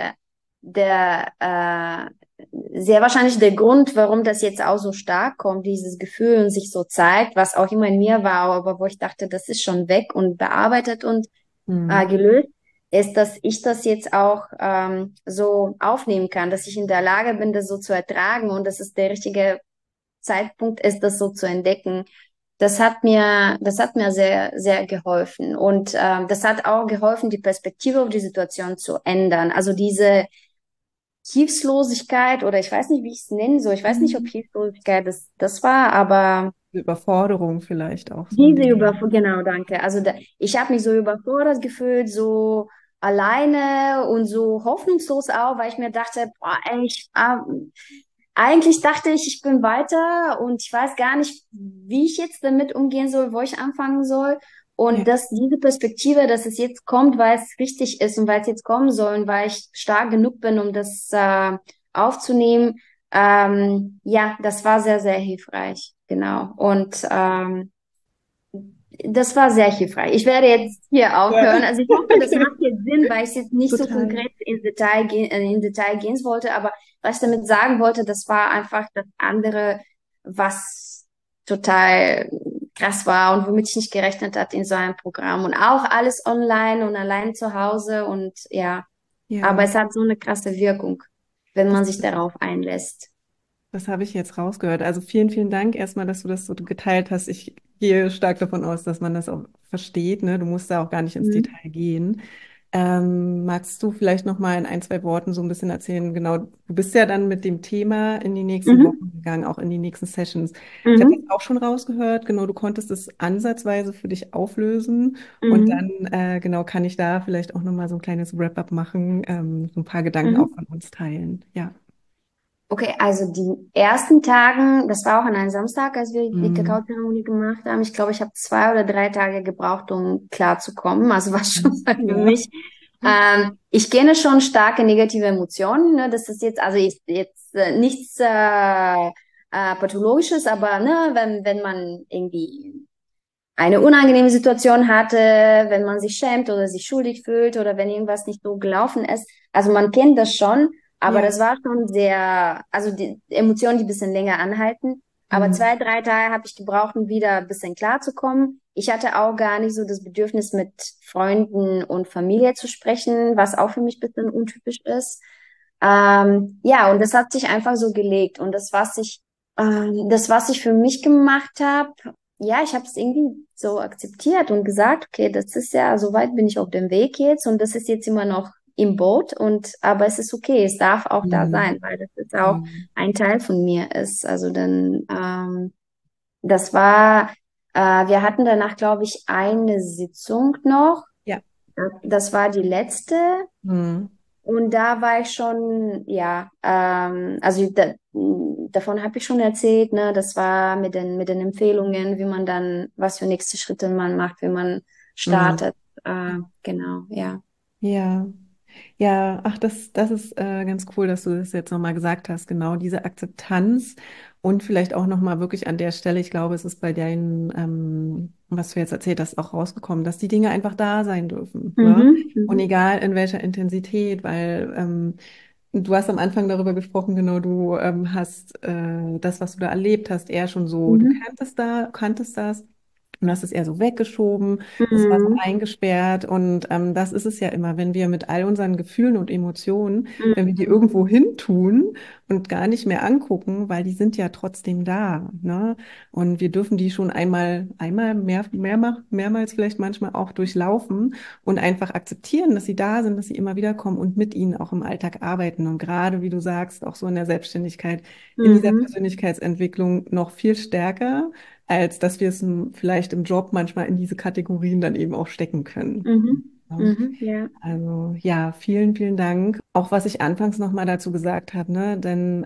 sehr wahrscheinlich der Grund, warum das jetzt auch so stark kommt, dieses Gefühl und sich so zeigt, was auch immer in mir war, aber wo ich dachte, das ist schon weg und bearbeitet und hm, gelöst, ist, dass ich das jetzt auch so aufnehmen kann, dass ich in der Lage bin, das so zu ertragen und dass es der richtige Zeitpunkt ist, das so zu entdecken. Das hat mir sehr, sehr geholfen. Und das hat auch geholfen, die Perspektive auf die Situation zu ändern. Also diese Hilflosigkeit oder ich weiß nicht, wie ich es nennen soll. Ich weiß nicht, ob hm. Hilflosigkeit das war, aber Überforderung vielleicht auch so ein diese bisschen. Genau, danke. Also ich habe mich so überfordert gefühlt, so alleine und so hoffnungslos auch, weil ich mir dachte, boah, ey, eigentlich dachte ich, ich bin weiter und ich weiß gar nicht, wie ich jetzt damit umgehen soll, wo ich anfangen soll. Ja, Und dass diese Perspektive, dass es jetzt kommt, weil es richtig ist und weil es jetzt kommen soll und weil ich stark genug bin, um das aufzunehmen, ja, das war sehr, sehr hilfreich. Genau. Und das war sehr hilfreich. Ich werde jetzt hier ja, aufhören. Also ich hoffe, das okay, macht jetzt Sinn, weil ich jetzt nicht so total. konkret in Detail gehen wollte. Aber was ich damit sagen wollte, das war einfach das andere, was total krass war und womit ich nicht gerechnet hatte in so einem Programm. Und auch alles online und allein zu Hause. Und ja, aber Ja, es hat so eine krasse Wirkung, wenn das, man sich darauf einlässt. das habe ich jetzt rausgehört. Also vielen, vielen Dank erstmal, dass du das so geteilt hast. Ich gehe stark davon aus, dass man das auch versteht, ne? Du musst da auch gar nicht ins Mhm. Detail gehen. Magst du vielleicht noch mal in ein, zwei Worten so ein bisschen erzählen? Genau, du bist ja dann mit dem Thema in die nächsten Mhm. Wochen gegangen, auch in die nächsten Sessions. Ich habe das Mhm. auch schon rausgehört. Genau, du konntest es ansatzweise für dich auflösen. Und Mhm. dann, genau, kann ich da vielleicht auch noch mal so ein kleines Wrap-up machen, so ein paar Gedanken auch Mhm. von uns teilen. Ja. Okay, also die ersten Tagen, das war auch an einem Samstag, als wir die Mhm. Kakaozeremonie gemacht haben. Ich glaube, ich habe 2 oder 3 Tage gebraucht, um klarzukommen. Also war schon mal für Ja. mich. Ich kenne schon starke negative Emotionen. Ne? Das ist jetzt, also jetzt nichts Pathologisches, aber ne, wenn man irgendwie eine unangenehme Situation hatte, wenn man sich schämt oder sich schuldig fühlt oder wenn irgendwas nicht so gelaufen ist. Also man kennt das schon, aber Ja. das war schon sehr, also die Emotionen, die ein bisschen länger anhalten. Aber Mhm. 2, 3 Tage habe ich gebraucht, um wieder ein bisschen klarzukommen. Ich hatte auch gar nicht so das Bedürfnis, mit Freunden und Familie zu sprechen, was auch für mich ein bisschen untypisch ist. Ja, und das hat sich einfach so gelegt. Und das, was ich für mich gemacht habe, ja, ich habe es irgendwie so akzeptiert und gesagt, okay, das ist ja, so weit bin ich auf dem Weg jetzt und das ist jetzt immer noch im Boot und aber es ist okay, es darf auch da Mhm. sein, weil das ist auch Mhm. ein Teil von mir ist. Also dann, das war, wir hatten danach, glaube ich, eine Sitzung noch. Ja. Das war die letzte. Mhm. Und da war ich schon, ja, davon habe ich schon erzählt, ne? Das war mit den Empfehlungen, wie man dann, was für nächste Schritte man macht, wie man Mhm. startet. Genau, ja. Ja. Ja, ach, das ist ganz cool, dass du das jetzt nochmal gesagt hast. Genau, diese Akzeptanz und vielleicht auch nochmal wirklich an der Stelle, ich glaube, es ist bei deinen, was du jetzt erzählt hast, auch rausgekommen, dass die Dinge einfach da sein dürfen, ne? Mhm, Und mhm, egal in welcher Intensität, weil du hast am Anfang darüber gesprochen, genau, du hast das, was du da erlebt hast, eher schon so, du mhm, kanntest das Und hast es eher so weggeschoben, es war so Mhm. eingesperrt und das ist es ja immer, wenn wir mit all unseren Gefühlen und Emotionen, wenn wir die Mhm. irgendwo hin tun und gar nicht mehr angucken, weil die sind ja trotzdem da, ne? Und wir dürfen die schon einmal mehrmals vielleicht manchmal auch durchlaufen und einfach akzeptieren, dass sie da sind, dass sie immer wieder kommen und mit ihnen auch im Alltag arbeiten. Und gerade, wie du sagst, auch so in der Selbstständigkeit, in dieser Mhm. Persönlichkeitsentwicklung noch viel stärker als dass wir es vielleicht im Job manchmal in diese Kategorien dann eben auch stecken können. Mhm. Ja. Mhm. Ja. Also ja, vielen Dank. Auch was ich anfangs nochmal dazu gesagt habe, ne? Denn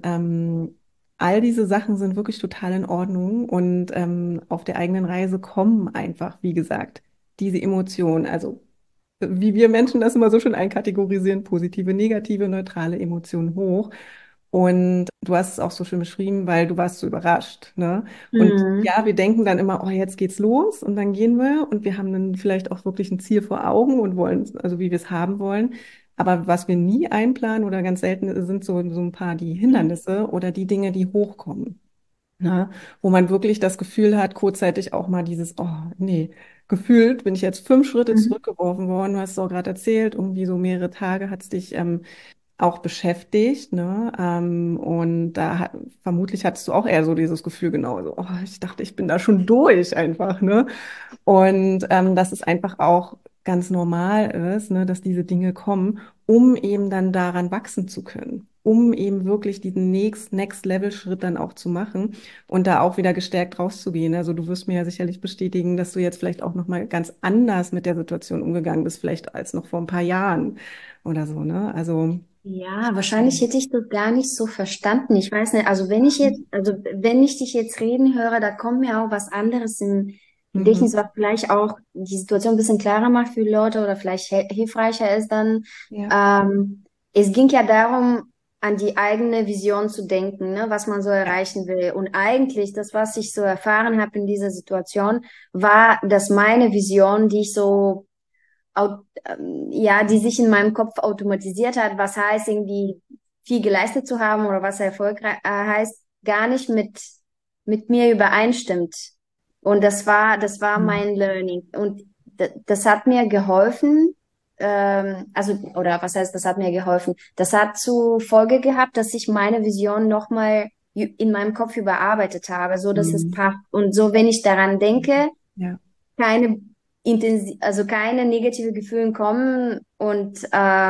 all diese Sachen sind wirklich total in Ordnung und auf der eigenen Reise kommen einfach, wie gesagt, diese Emotionen. Also wie wir Menschen das immer so schön einkategorisieren, positive, negative, neutrale Emotionen hoch. Und du hast es auch so schön beschrieben, weil du warst so überrascht, ne? Und Mhm. ja, wir denken dann immer, oh, jetzt geht's los und dann gehen wir und wir haben dann vielleicht auch wirklich ein Ziel vor Augen und wollen, also wie wir es haben wollen. Aber was wir nie einplanen oder ganz selten sind so ein paar die Hindernisse oder die Dinge, die hochkommen. Ne? Wo man wirklich das Gefühl hat, kurzzeitig auch mal dieses, oh nee, gefühlt bin ich jetzt 5 Schritte Mhm. zurückgeworfen worden. Du hast es auch gerade erzählt, irgendwie so mehrere Tage hat es dich auch beschäftigt, ne? Und vermutlich hattest du auch eher so dieses Gefühl, genau so, oh, ich dachte, ich bin da schon durch einfach, ne? Und dass es einfach auch ganz normal ist, ne, dass diese Dinge kommen, um eben dann daran wachsen zu können, um eben wirklich diesen Next-Level-Schritt dann auch zu machen und da auch wieder gestärkt rauszugehen. Also du wirst mir ja sicherlich bestätigen, dass du jetzt vielleicht auch noch mal ganz anders mit der Situation umgegangen bist, vielleicht als noch vor ein paar Jahren oder so, ne? Also Ja, wahrscheinlich hätte ich das gar nicht so verstanden. Ich weiß nicht, also wenn ich dich jetzt reden höre, da kommt mir auch was anderes im Gedächtnis, mhm. was vielleicht auch die Situation ein bisschen klarer macht für die Leute oder vielleicht hilfreicher ist dann. Ja. Ähm, Es ging ja darum, an die eigene Vision zu denken, ne, was man so Ja. erreichen will. Und eigentlich, das, was ich so erfahren habe in dieser Situation, war, dass meine Vision, die ich so ja, die sich in meinem Kopf automatisiert hat, was heißt irgendwie viel geleistet zu haben oder was erfolgreich heißt, gar nicht mit mir übereinstimmt. Und das war Mhm. mein Learning. Und das hat mir geholfen, also, oder was heißt, das hat mir geholfen? Das hat zur Folge gehabt, dass ich meine Vision nochmal in meinem Kopf überarbeitet habe, so dass es Mhm. passt. Und so, wenn ich daran denke, Ja. keine also keine negative Gefühle kommen und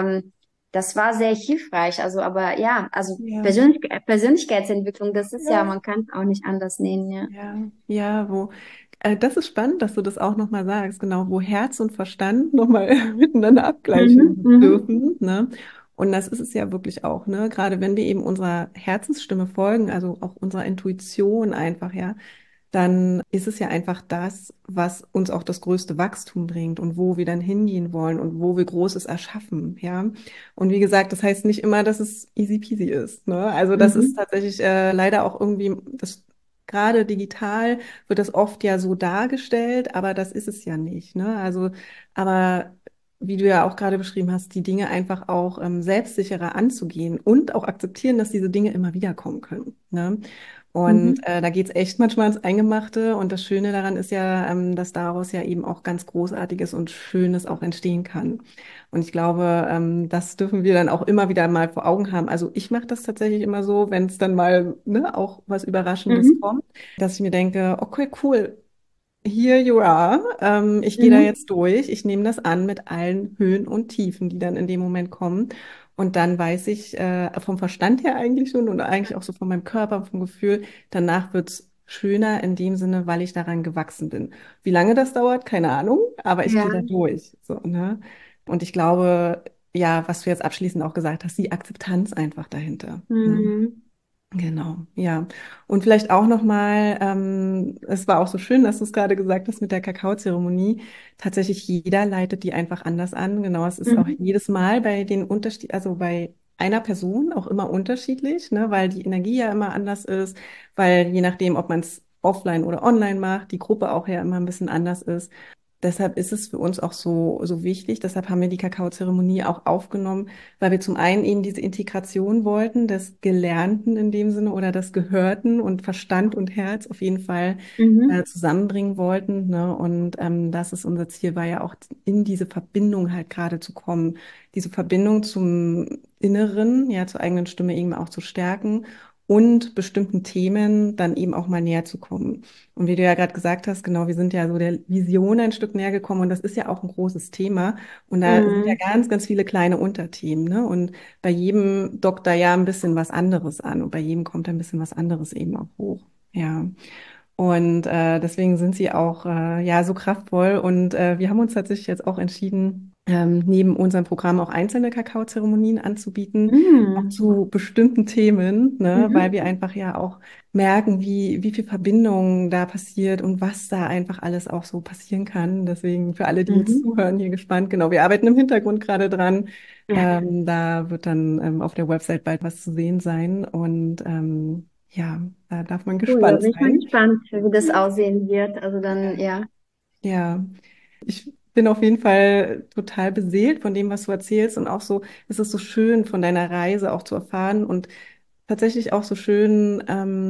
das war sehr hilfreich. Also, aber ja, also Ja. Persönlichkeitsentwicklung, das ist ja, Ja. man kann es auch nicht anders nennen, ja. Ja, ja, das ist spannend, dass du das auch nochmal sagst, genau, wo Herz und Verstand nochmal miteinander Mhm, abgleichen mhm, dürfen, ne? Und das ist es ja wirklich auch, ne? Gerade wenn wir eben unserer Herzensstimme folgen, also auch unserer Intuition einfach, ja, dann ist es ja einfach das, was uns auch das größte Wachstum bringt und wo wir dann hingehen wollen und wo wir Großes erschaffen, ja. Und wie gesagt, das heißt nicht immer, dass es easy peasy ist, ne? Also das ist mhm, tatsächlich leider auch irgendwie, das gerade digital wird das oft ja so dargestellt, aber das ist es ja nicht, ne? Also, aber wie du ja auch gerade beschrieben hast, die Dinge einfach auch selbstsicherer anzugehen und auch akzeptieren, dass diese Dinge immer wieder kommen können, ne? Und mhm, da geht's echt manchmal ins Eingemachte. Und das Schöne daran ist ja, dass daraus ja eben auch ganz Großartiges und Schönes auch entstehen kann. Und ich glaube, das dürfen wir dann auch immer wieder mal vor Augen haben. Also ich mache das tatsächlich immer so, wenn es dann mal ne, auch was Überraschendes mhm, kommt, dass ich mir denke, okay, cool, here you are. Ich gehe da mhm, jetzt durch. Ich nehme das an mit allen Höhen und Tiefen, die dann in dem Moment kommen. Und dann weiß ich vom Verstand her eigentlich schon und eigentlich auch so von meinem Körper, vom Gefühl, danach wird's schöner in dem Sinne, weil ich daran gewachsen bin. Wie lange das dauert, keine Ahnung, aber ich gehe ja, da durch. So, ne? Und ich glaube, ja, was du jetzt abschließend auch gesagt hast, die Akzeptanz einfach dahinter. Ne? mhm, Genau, ja. Und vielleicht auch nochmal, es war auch so schön, dass du es gerade gesagt hast mit der Kakaozeremonie. Tatsächlich jeder leitet die einfach anders an. Genau, es ist auch mhm, jedes Mal bei den Unterschied, also bei einer Person auch immer unterschiedlich, ne, weil die Energie ja immer anders ist, weil je nachdem, ob man es offline oder online macht, die Gruppe auch ja immer ein bisschen anders ist. deshalb ist es für uns auch so wichtig. Deshalb haben wir die Kakaozeremonie auch aufgenommen, weil wir zum einen eben diese Integration wollten, des Gelernten in dem Sinne oder des Gehörten und Verstand und Herz auf jeden Fall Mhm. zusammenbringen wollten. Ne? Und das ist unser Ziel, war ja auch in diese Verbindung halt gerade zu kommen, diese Verbindung zum Inneren, ja, zur eigenen Stimme eben auch zu stärken und bestimmten Themen dann eben auch mal näher zu kommen. Und wie du ja gerade gesagt hast, genau, wir sind ja so der Vision ein Stück näher gekommen und das ist ja auch ein großes Thema. Und da sind ja Mhm. ganz, ganz viele kleine Unterthemen, ne? Und bei jedem dockt da ja ein bisschen was anderes an und bei jedem kommt ein bisschen was anderes eben auch hoch. Ja. Und deswegen sind sie auch ja so kraftvoll. Und wir haben uns tatsächlich jetzt auch entschieden, neben unserem Programm auch einzelne Kakaozeremonien anzubieten, auch Mhm. zu bestimmten Themen, ne, weil Mhm. wir einfach ja auch merken, wie viel Verbindung da passiert und was da einfach alles auch so passieren kann. Deswegen für alle, die jetzt Mhm. zuhören, hier gespannt. Genau, wir arbeiten im Hintergrund gerade dran. Ja, Da wird dann auf der Website bald was zu sehen sein. Und ja, da darf man cool. Da gespannt bin ich mal sein. gespannt, wie das aussehen wird. Also dann, ja. Ja, ich bin auf jeden Fall total beseelt von dem, was du erzählst und auch so, es ist so schön von deiner Reise auch zu erfahren und tatsächlich auch so schön,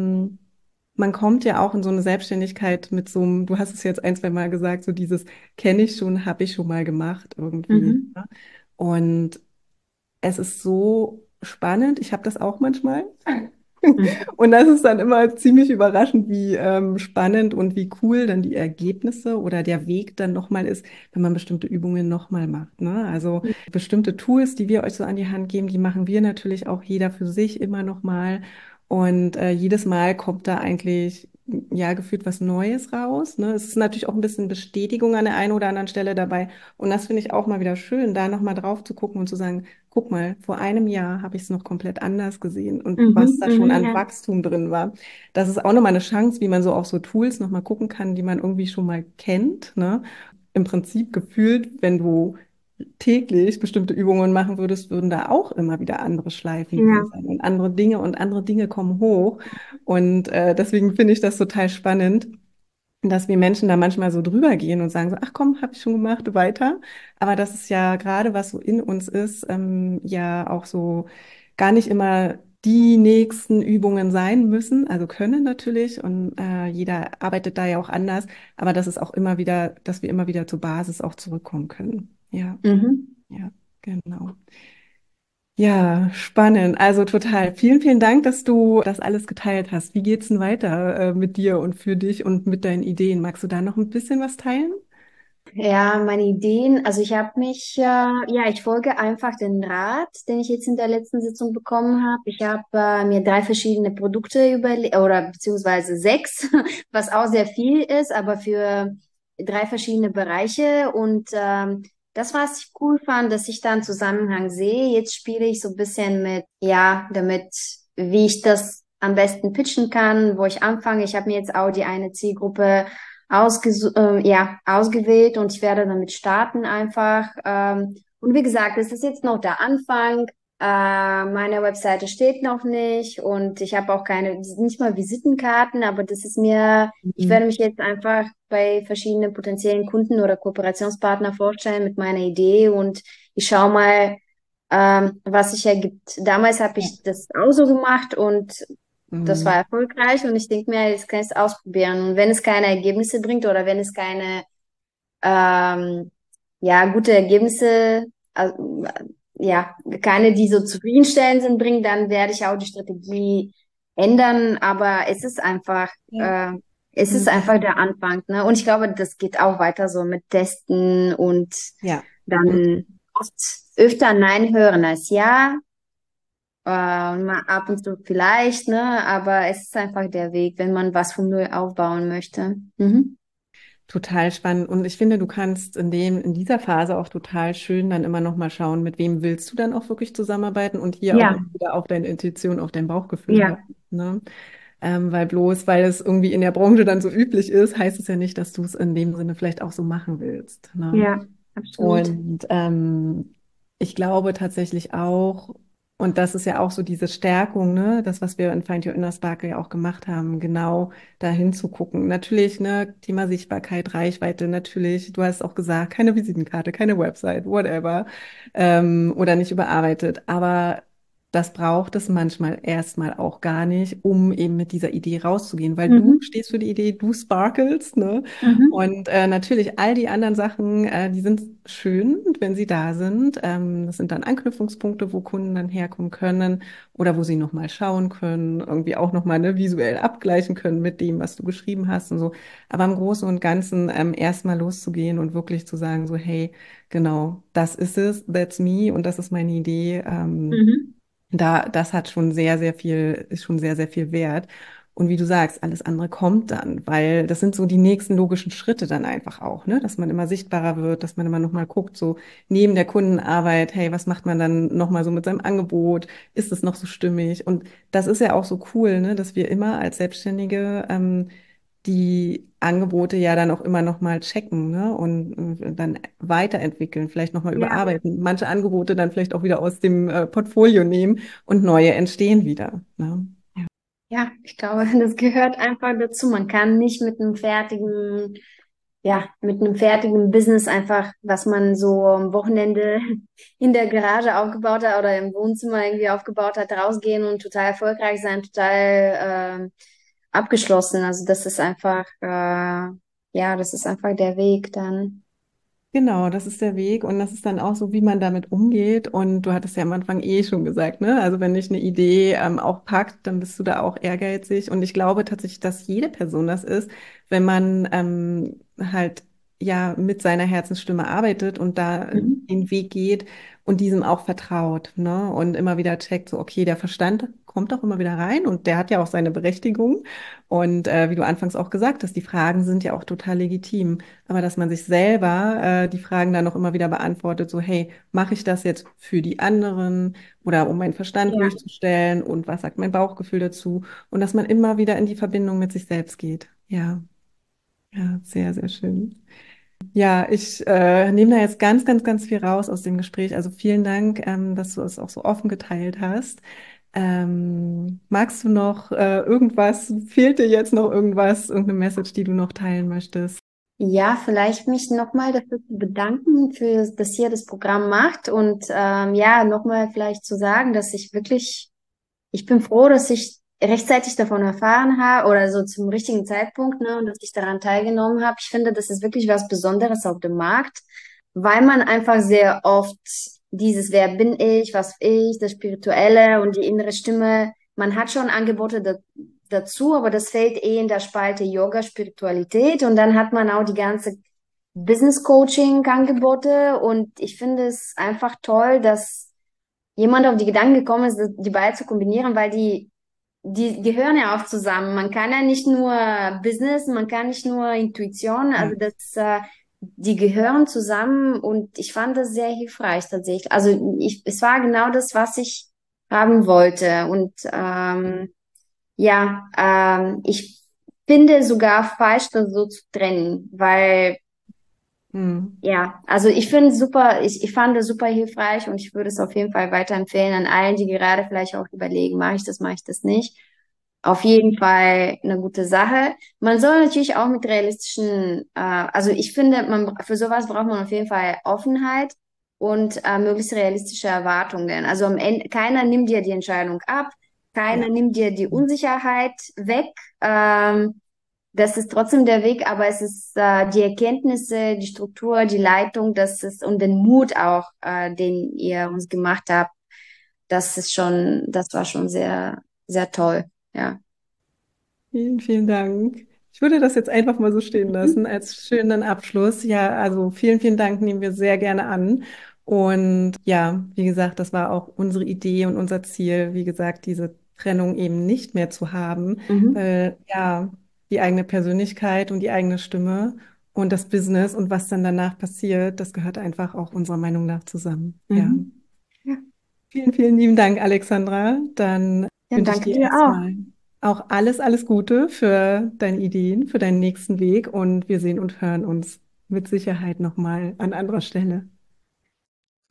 man kommt ja auch in so eine Selbstständigkeit mit so einem, du hast es jetzt ein, zwei Mal gesagt, so dieses kenne ich schon, habe ich schon mal gemacht irgendwie. Mhm. Ne? Und es ist so spannend, ich habe das auch manchmal. Mhm. Und das ist dann immer ziemlich überraschend, wie spannend und wie cool dann die Ergebnisse oder der Weg dann nochmal ist, wenn man bestimmte Übungen nochmal macht. Ne? Also bestimmte Tools, die wir euch so an die Hand geben, die machen wir natürlich auch jeder für sich immer nochmal. Und jedes Mal kommt da eigentlich ja gefühlt was Neues raus. Ne? Es ist natürlich auch ein bisschen Bestätigung an der einen oder anderen Stelle dabei. Und das finde ich auch mal wieder schön, da nochmal drauf zu gucken und zu sagen, guck mal, vor einem Jahr habe ich es noch komplett anders gesehen und was Mhm. da schon Mhm. an Ja. Wachstum drin war. Das ist auch nochmal eine Chance, wie man so auf so Tools nochmal gucken kann, die man irgendwie schon mal kennt, ne? Im Prinzip gefühlt, wenn du täglich bestimmte Übungen machen würdest, würden da auch immer wieder andere Schleifen drin Ja. sein und andere Dinge kommen hoch. Und deswegen finde ich das total spannend, dass wir Menschen da manchmal so drüber gehen und sagen so, ach komm, habe ich schon gemacht, weiter. Aber das ist ja gerade, was so in uns ist, ja auch so gar nicht immer die nächsten Übungen sein müssen, also können natürlich und jeder arbeitet da ja auch anders, aber das ist auch immer wieder, dass wir immer wieder zur Basis auch zurückkommen können. Ja, Mhm. ja, genau. Ja, spannend. Also total. Vielen, vielen Dank, dass du das alles geteilt hast. Wie geht's denn weiter, mit dir und für dich und mit deinen Ideen? Magst du da noch ein bisschen was teilen? Ja, meine Ideen, also ich habe mich, ja, ich folge einfach den Rat, den ich jetzt in der letzten Sitzung bekommen habe. Ich habe mir drei verschiedene Produkte überlegt, oder beziehungsweise sechs, was auch sehr viel ist, aber für drei verschiedene Bereiche. Und das, was ich cool fand, dass ich da einen Zusammenhang sehe. Jetzt spiele ich so ein bisschen mit, ja, damit, wie ich das am besten pitchen kann, wo ich anfange. Ich habe mir jetzt auch die eine Zielgruppe ja, ausgewählt und ich werde damit starten einfach. Und wie gesagt, es ist jetzt noch der Anfang. Meine Webseite steht noch nicht und ich habe auch keine, nicht mal Visitenkarten, aber das ist mir, ich Mhm. werde mich jetzt einfach bei verschiedenen potenziellen Kunden oder Kooperationspartner vorstellen mit meiner Idee und ich schaue mal, was sich ergibt. Damals habe Ja. ich das auch so gemacht und das war Mhm. erfolgreich und ich denke mir, jetzt kann ich es ausprobieren. Und wenn es keine Ergebnisse bringt oder wenn es keine ähm, ja, gute Ergebnisse, ja, keine, die so zufriedenstellend sind, bringen, dann werde ich auch die Strategie ändern. Aber Ja. es ist Mhm. einfach der Anfang, ne? Und ich glaube, das geht auch weiter so mit Testen und Ja. Und dann oft öfter Nein hören als Ja. Mal ab und zu vielleicht, ne? Aber es ist einfach der Weg, wenn man was von Null aufbauen möchte. Mhm. total spannend. Und ich finde, du kannst in dieser Phase auch total schön dann immer noch mal schauen, mit wem willst du dann auch wirklich zusammenarbeiten und hier auch Ja, immer wieder auf deine Intuition, auf dein Bauchgefühl hören. ja, Ne? Weil bloß, weil es irgendwie in der Branche dann so üblich ist, heißt es ja nicht, dass du es in dem Sinne vielleicht auch so machen willst. Ne? ja, absolut. Und ich glaube tatsächlich auch, Und das ist ja auch so diese Stärkung, ne, das, was wir in Find Your Inner Sparkle ja auch gemacht haben, genau dahin zu gucken. Natürlich, ne, Thema Sichtbarkeit, Reichweite, natürlich, du hast auch gesagt, keine Visitenkarte, keine Website, whatever, oder nicht überarbeitet. Aber das braucht es manchmal erstmal auch gar nicht, um eben mit dieser Idee rauszugehen, weil du Mhm. stehst für die Idee, du sparkelst, ne? Mhm. Und natürlich all die anderen Sachen, die sind schön, wenn sie da sind. Das sind dann Anknüpfungspunkte, wo Kunden dann herkommen können oder wo sie nochmal schauen können, irgendwie auch nochmal ne, visuell abgleichen können mit dem, was du geschrieben hast und so. Aber im Großen und Ganzen erstmal loszugehen und wirklich zu sagen, so, hey, genau, das ist es, that's me und das ist meine Idee. Mhm. Das hat schon sehr, sehr viel, ist schon sehr, sehr viel wert. Und wie du sagst, alles andere kommt dann, weil das sind so die nächsten logischen Schritte dann einfach auch, ne? Dass man immer sichtbarer wird, dass man immer nochmal guckt, so neben der Kundenarbeit, hey, was macht man dann nochmal so mit seinem Angebot? Ist es noch so stimmig? Und das ist ja auch so cool, ne? Dass wir immer als Selbstständige die Angebote ja dann auch immer noch mal checken, ne? Und dann weiterentwickeln, vielleicht noch mal Ja. überarbeiten. Manche Angebote dann vielleicht auch wieder aus dem Portfolio nehmen und neue entstehen wieder. Ne? Ja, ich glaube, das gehört einfach dazu. Man kann nicht mit einem fertigen Business einfach, was man so am Wochenende in der Garage aufgebaut hat oder im Wohnzimmer irgendwie aufgebaut hat, rausgehen und total erfolgreich sein, total abgeschlossen. Also das ist einfach, ja, das ist einfach der Weg dann. Genau, das ist der Weg und das ist dann auch so, wie man damit umgeht. Und du hattest ja am Anfang eh schon gesagt, ne? Also wenn dich eine Idee auch packt, dann bist du da auch ehrgeizig. Und ich glaube tatsächlich, dass jede Person das ist, wenn man halt ja mit seiner Herzensstimme arbeitet und da Mhm. den Weg geht und diesem auch vertraut, ne? Und immer wieder checkt, so okay, der Verstand kommt auch immer wieder rein und der hat ja auch seine Berechtigung. Und wie du anfangs auch gesagt hast, die Fragen sind ja auch total legitim. Aber dass man sich selber die Fragen dann noch immer wieder beantwortet, so hey, mache ich das jetzt für die anderen oder um meinen Verstand Ja. ruhig zu stellen und was sagt mein Bauchgefühl dazu? Und dass man immer wieder in die Verbindung mit sich selbst geht. Ja, ja, sehr, sehr schön. Ja, ich nehme da jetzt ganz, ganz, ganz viel raus aus dem Gespräch. Also vielen Dank, dass du es auch so offen geteilt hast. Magst du noch irgendwas? Fehlt dir jetzt noch irgendwas, irgendeine Message, die du noch teilen möchtest? Ja, vielleicht mich nochmal dafür zu bedanken, für, dass ihr das Programm macht und ja, nochmal vielleicht zu sagen, dass ich bin froh, dass ich rechtzeitig davon erfahren habe oder so zum richtigen Zeitpunkt, ne, und dass ich daran teilgenommen habe. Ich finde, das ist wirklich was Besonderes auf dem Markt, weil man einfach sehr oft dieses Wer bin ich, was ich, das Spirituelle und die innere Stimme, man hat schon Angebote dazu, aber das fällt eh in der Spalte Yoga, Spiritualität und dann hat man auch die ganze Business Coaching Angebote und ich finde es einfach toll, dass jemand auf die Gedanken gekommen ist, die beide zu kombinieren, weil die gehören ja auch zusammen. Man kann ja nicht nur Business, man kann nicht nur Intuition, Ja. also die gehören zusammen und ich fand das sehr hilfreich tatsächlich. Also es war genau das, was ich haben wollte und ja, ich finde sogar falsch, das so zu trennen, weil Hm. ja, also ich finde super, ich fand das super hilfreich und ich würde es auf jeden Fall weiterempfehlen an allen, die gerade vielleicht auch überlegen, mache ich das nicht. Auf jeden Fall eine gute Sache. Man soll natürlich auch mit also ich finde, für sowas braucht man auf jeden Fall Offenheit und möglichst realistische Erwartungen. Also am Ende, keiner nimmt dir die Entscheidung ab, keiner Ja. nimmt dir die Unsicherheit weg. Das ist trotzdem der Weg, aber es ist die Erkenntnisse, die Struktur, die Leitung, das ist und den Mut auch, den ihr uns gemacht habt, das war schon sehr, sehr toll. Ja. Vielen, vielen Dank. Ich würde das jetzt einfach mal so stehen lassen als schönen Abschluss. Ja, also vielen, vielen Dank nehmen wir sehr gerne an. Und ja, wie gesagt, das war auch unsere Idee und unser Ziel, wie gesagt, diese Trennung eben nicht mehr zu haben, Mhm. weil ja, die eigene Persönlichkeit und die eigene Stimme und das Business und was dann danach passiert, das gehört einfach auch unserer Meinung nach zusammen. Ja. Mhm. Ja. Vielen, vielen lieben Dank, Alexandra. Dann Ja, wünsche ich danke dir dir auch. erstmal auch alles, alles Gute für deine Ideen, für deinen nächsten Weg und wir sehen und hören uns mit Sicherheit nochmal an anderer Stelle.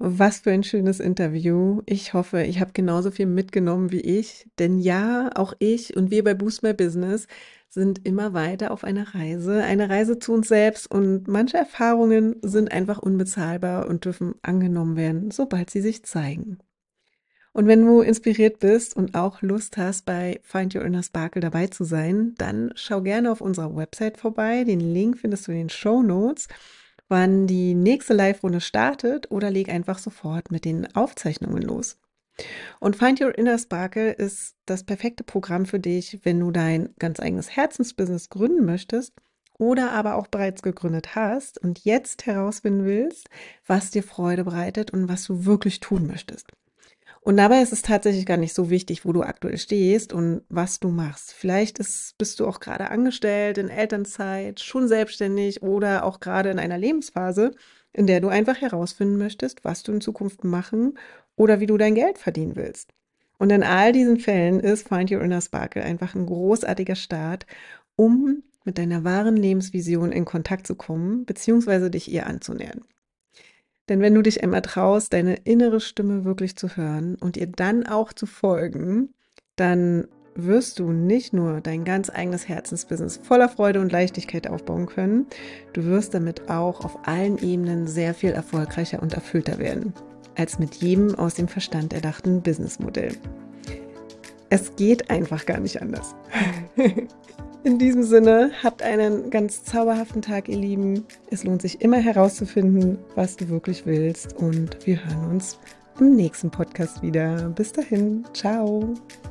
Was für ein schönes Interview. Ich hoffe, ich habe genauso viel mitgenommen wie ich. Denn ja, auch ich und wir bei Boost My Business sind immer weiter auf einer Reise. Eine Reise zu uns selbst. Und manche Erfahrungen sind einfach unbezahlbar und dürfen angenommen werden, sobald sie sich zeigen. Und wenn du inspiriert bist und auch Lust hast, bei Find Your Inner Sparkle dabei zu sein, dann schau gerne auf unserer Website vorbei. Den Link findest du in den Shownotes, wann die nächste Live-Runde startet, oder leg einfach sofort mit den Aufzeichnungen los. Und Find Your Inner Sparkle ist das perfekte Programm für dich, wenn du dein ganz eigenes Herzensbusiness gründen möchtest oder aber auch bereits gegründet hast und jetzt herausfinden willst, was dir Freude bereitet und was du wirklich tun möchtest. Und dabei ist es tatsächlich gar nicht so wichtig, wo du aktuell stehst und was du machst. Vielleicht bist du auch gerade angestellt, in Elternzeit, schon selbstständig oder auch gerade in einer Lebensphase, in der du einfach herausfinden möchtest, was du in Zukunft machen oder wie du dein Geld verdienen willst. Und in all diesen Fällen ist Find Your Inner Sparkle einfach ein großartiger Start, um mit deiner wahren Lebensvision in Kontakt zu kommen, beziehungsweise dich ihr anzunähern. Denn wenn du dich einmal traust, deine innere Stimme wirklich zu hören und ihr dann auch zu folgen, dann wirst du nicht nur dein ganz eigenes Herzensbusiness voller Freude und Leichtigkeit aufbauen können, du wirst damit auch auf allen Ebenen sehr viel erfolgreicher und erfüllter werden, als mit jedem aus dem Verstand erdachten Businessmodell. Es geht einfach gar nicht anders. In diesem Sinne, habt einen ganz zauberhaften Tag, ihr Lieben. Es lohnt sich immer herauszufinden, was du wirklich willst. Und wir hören uns im nächsten Podcast wieder. Bis dahin, ciao.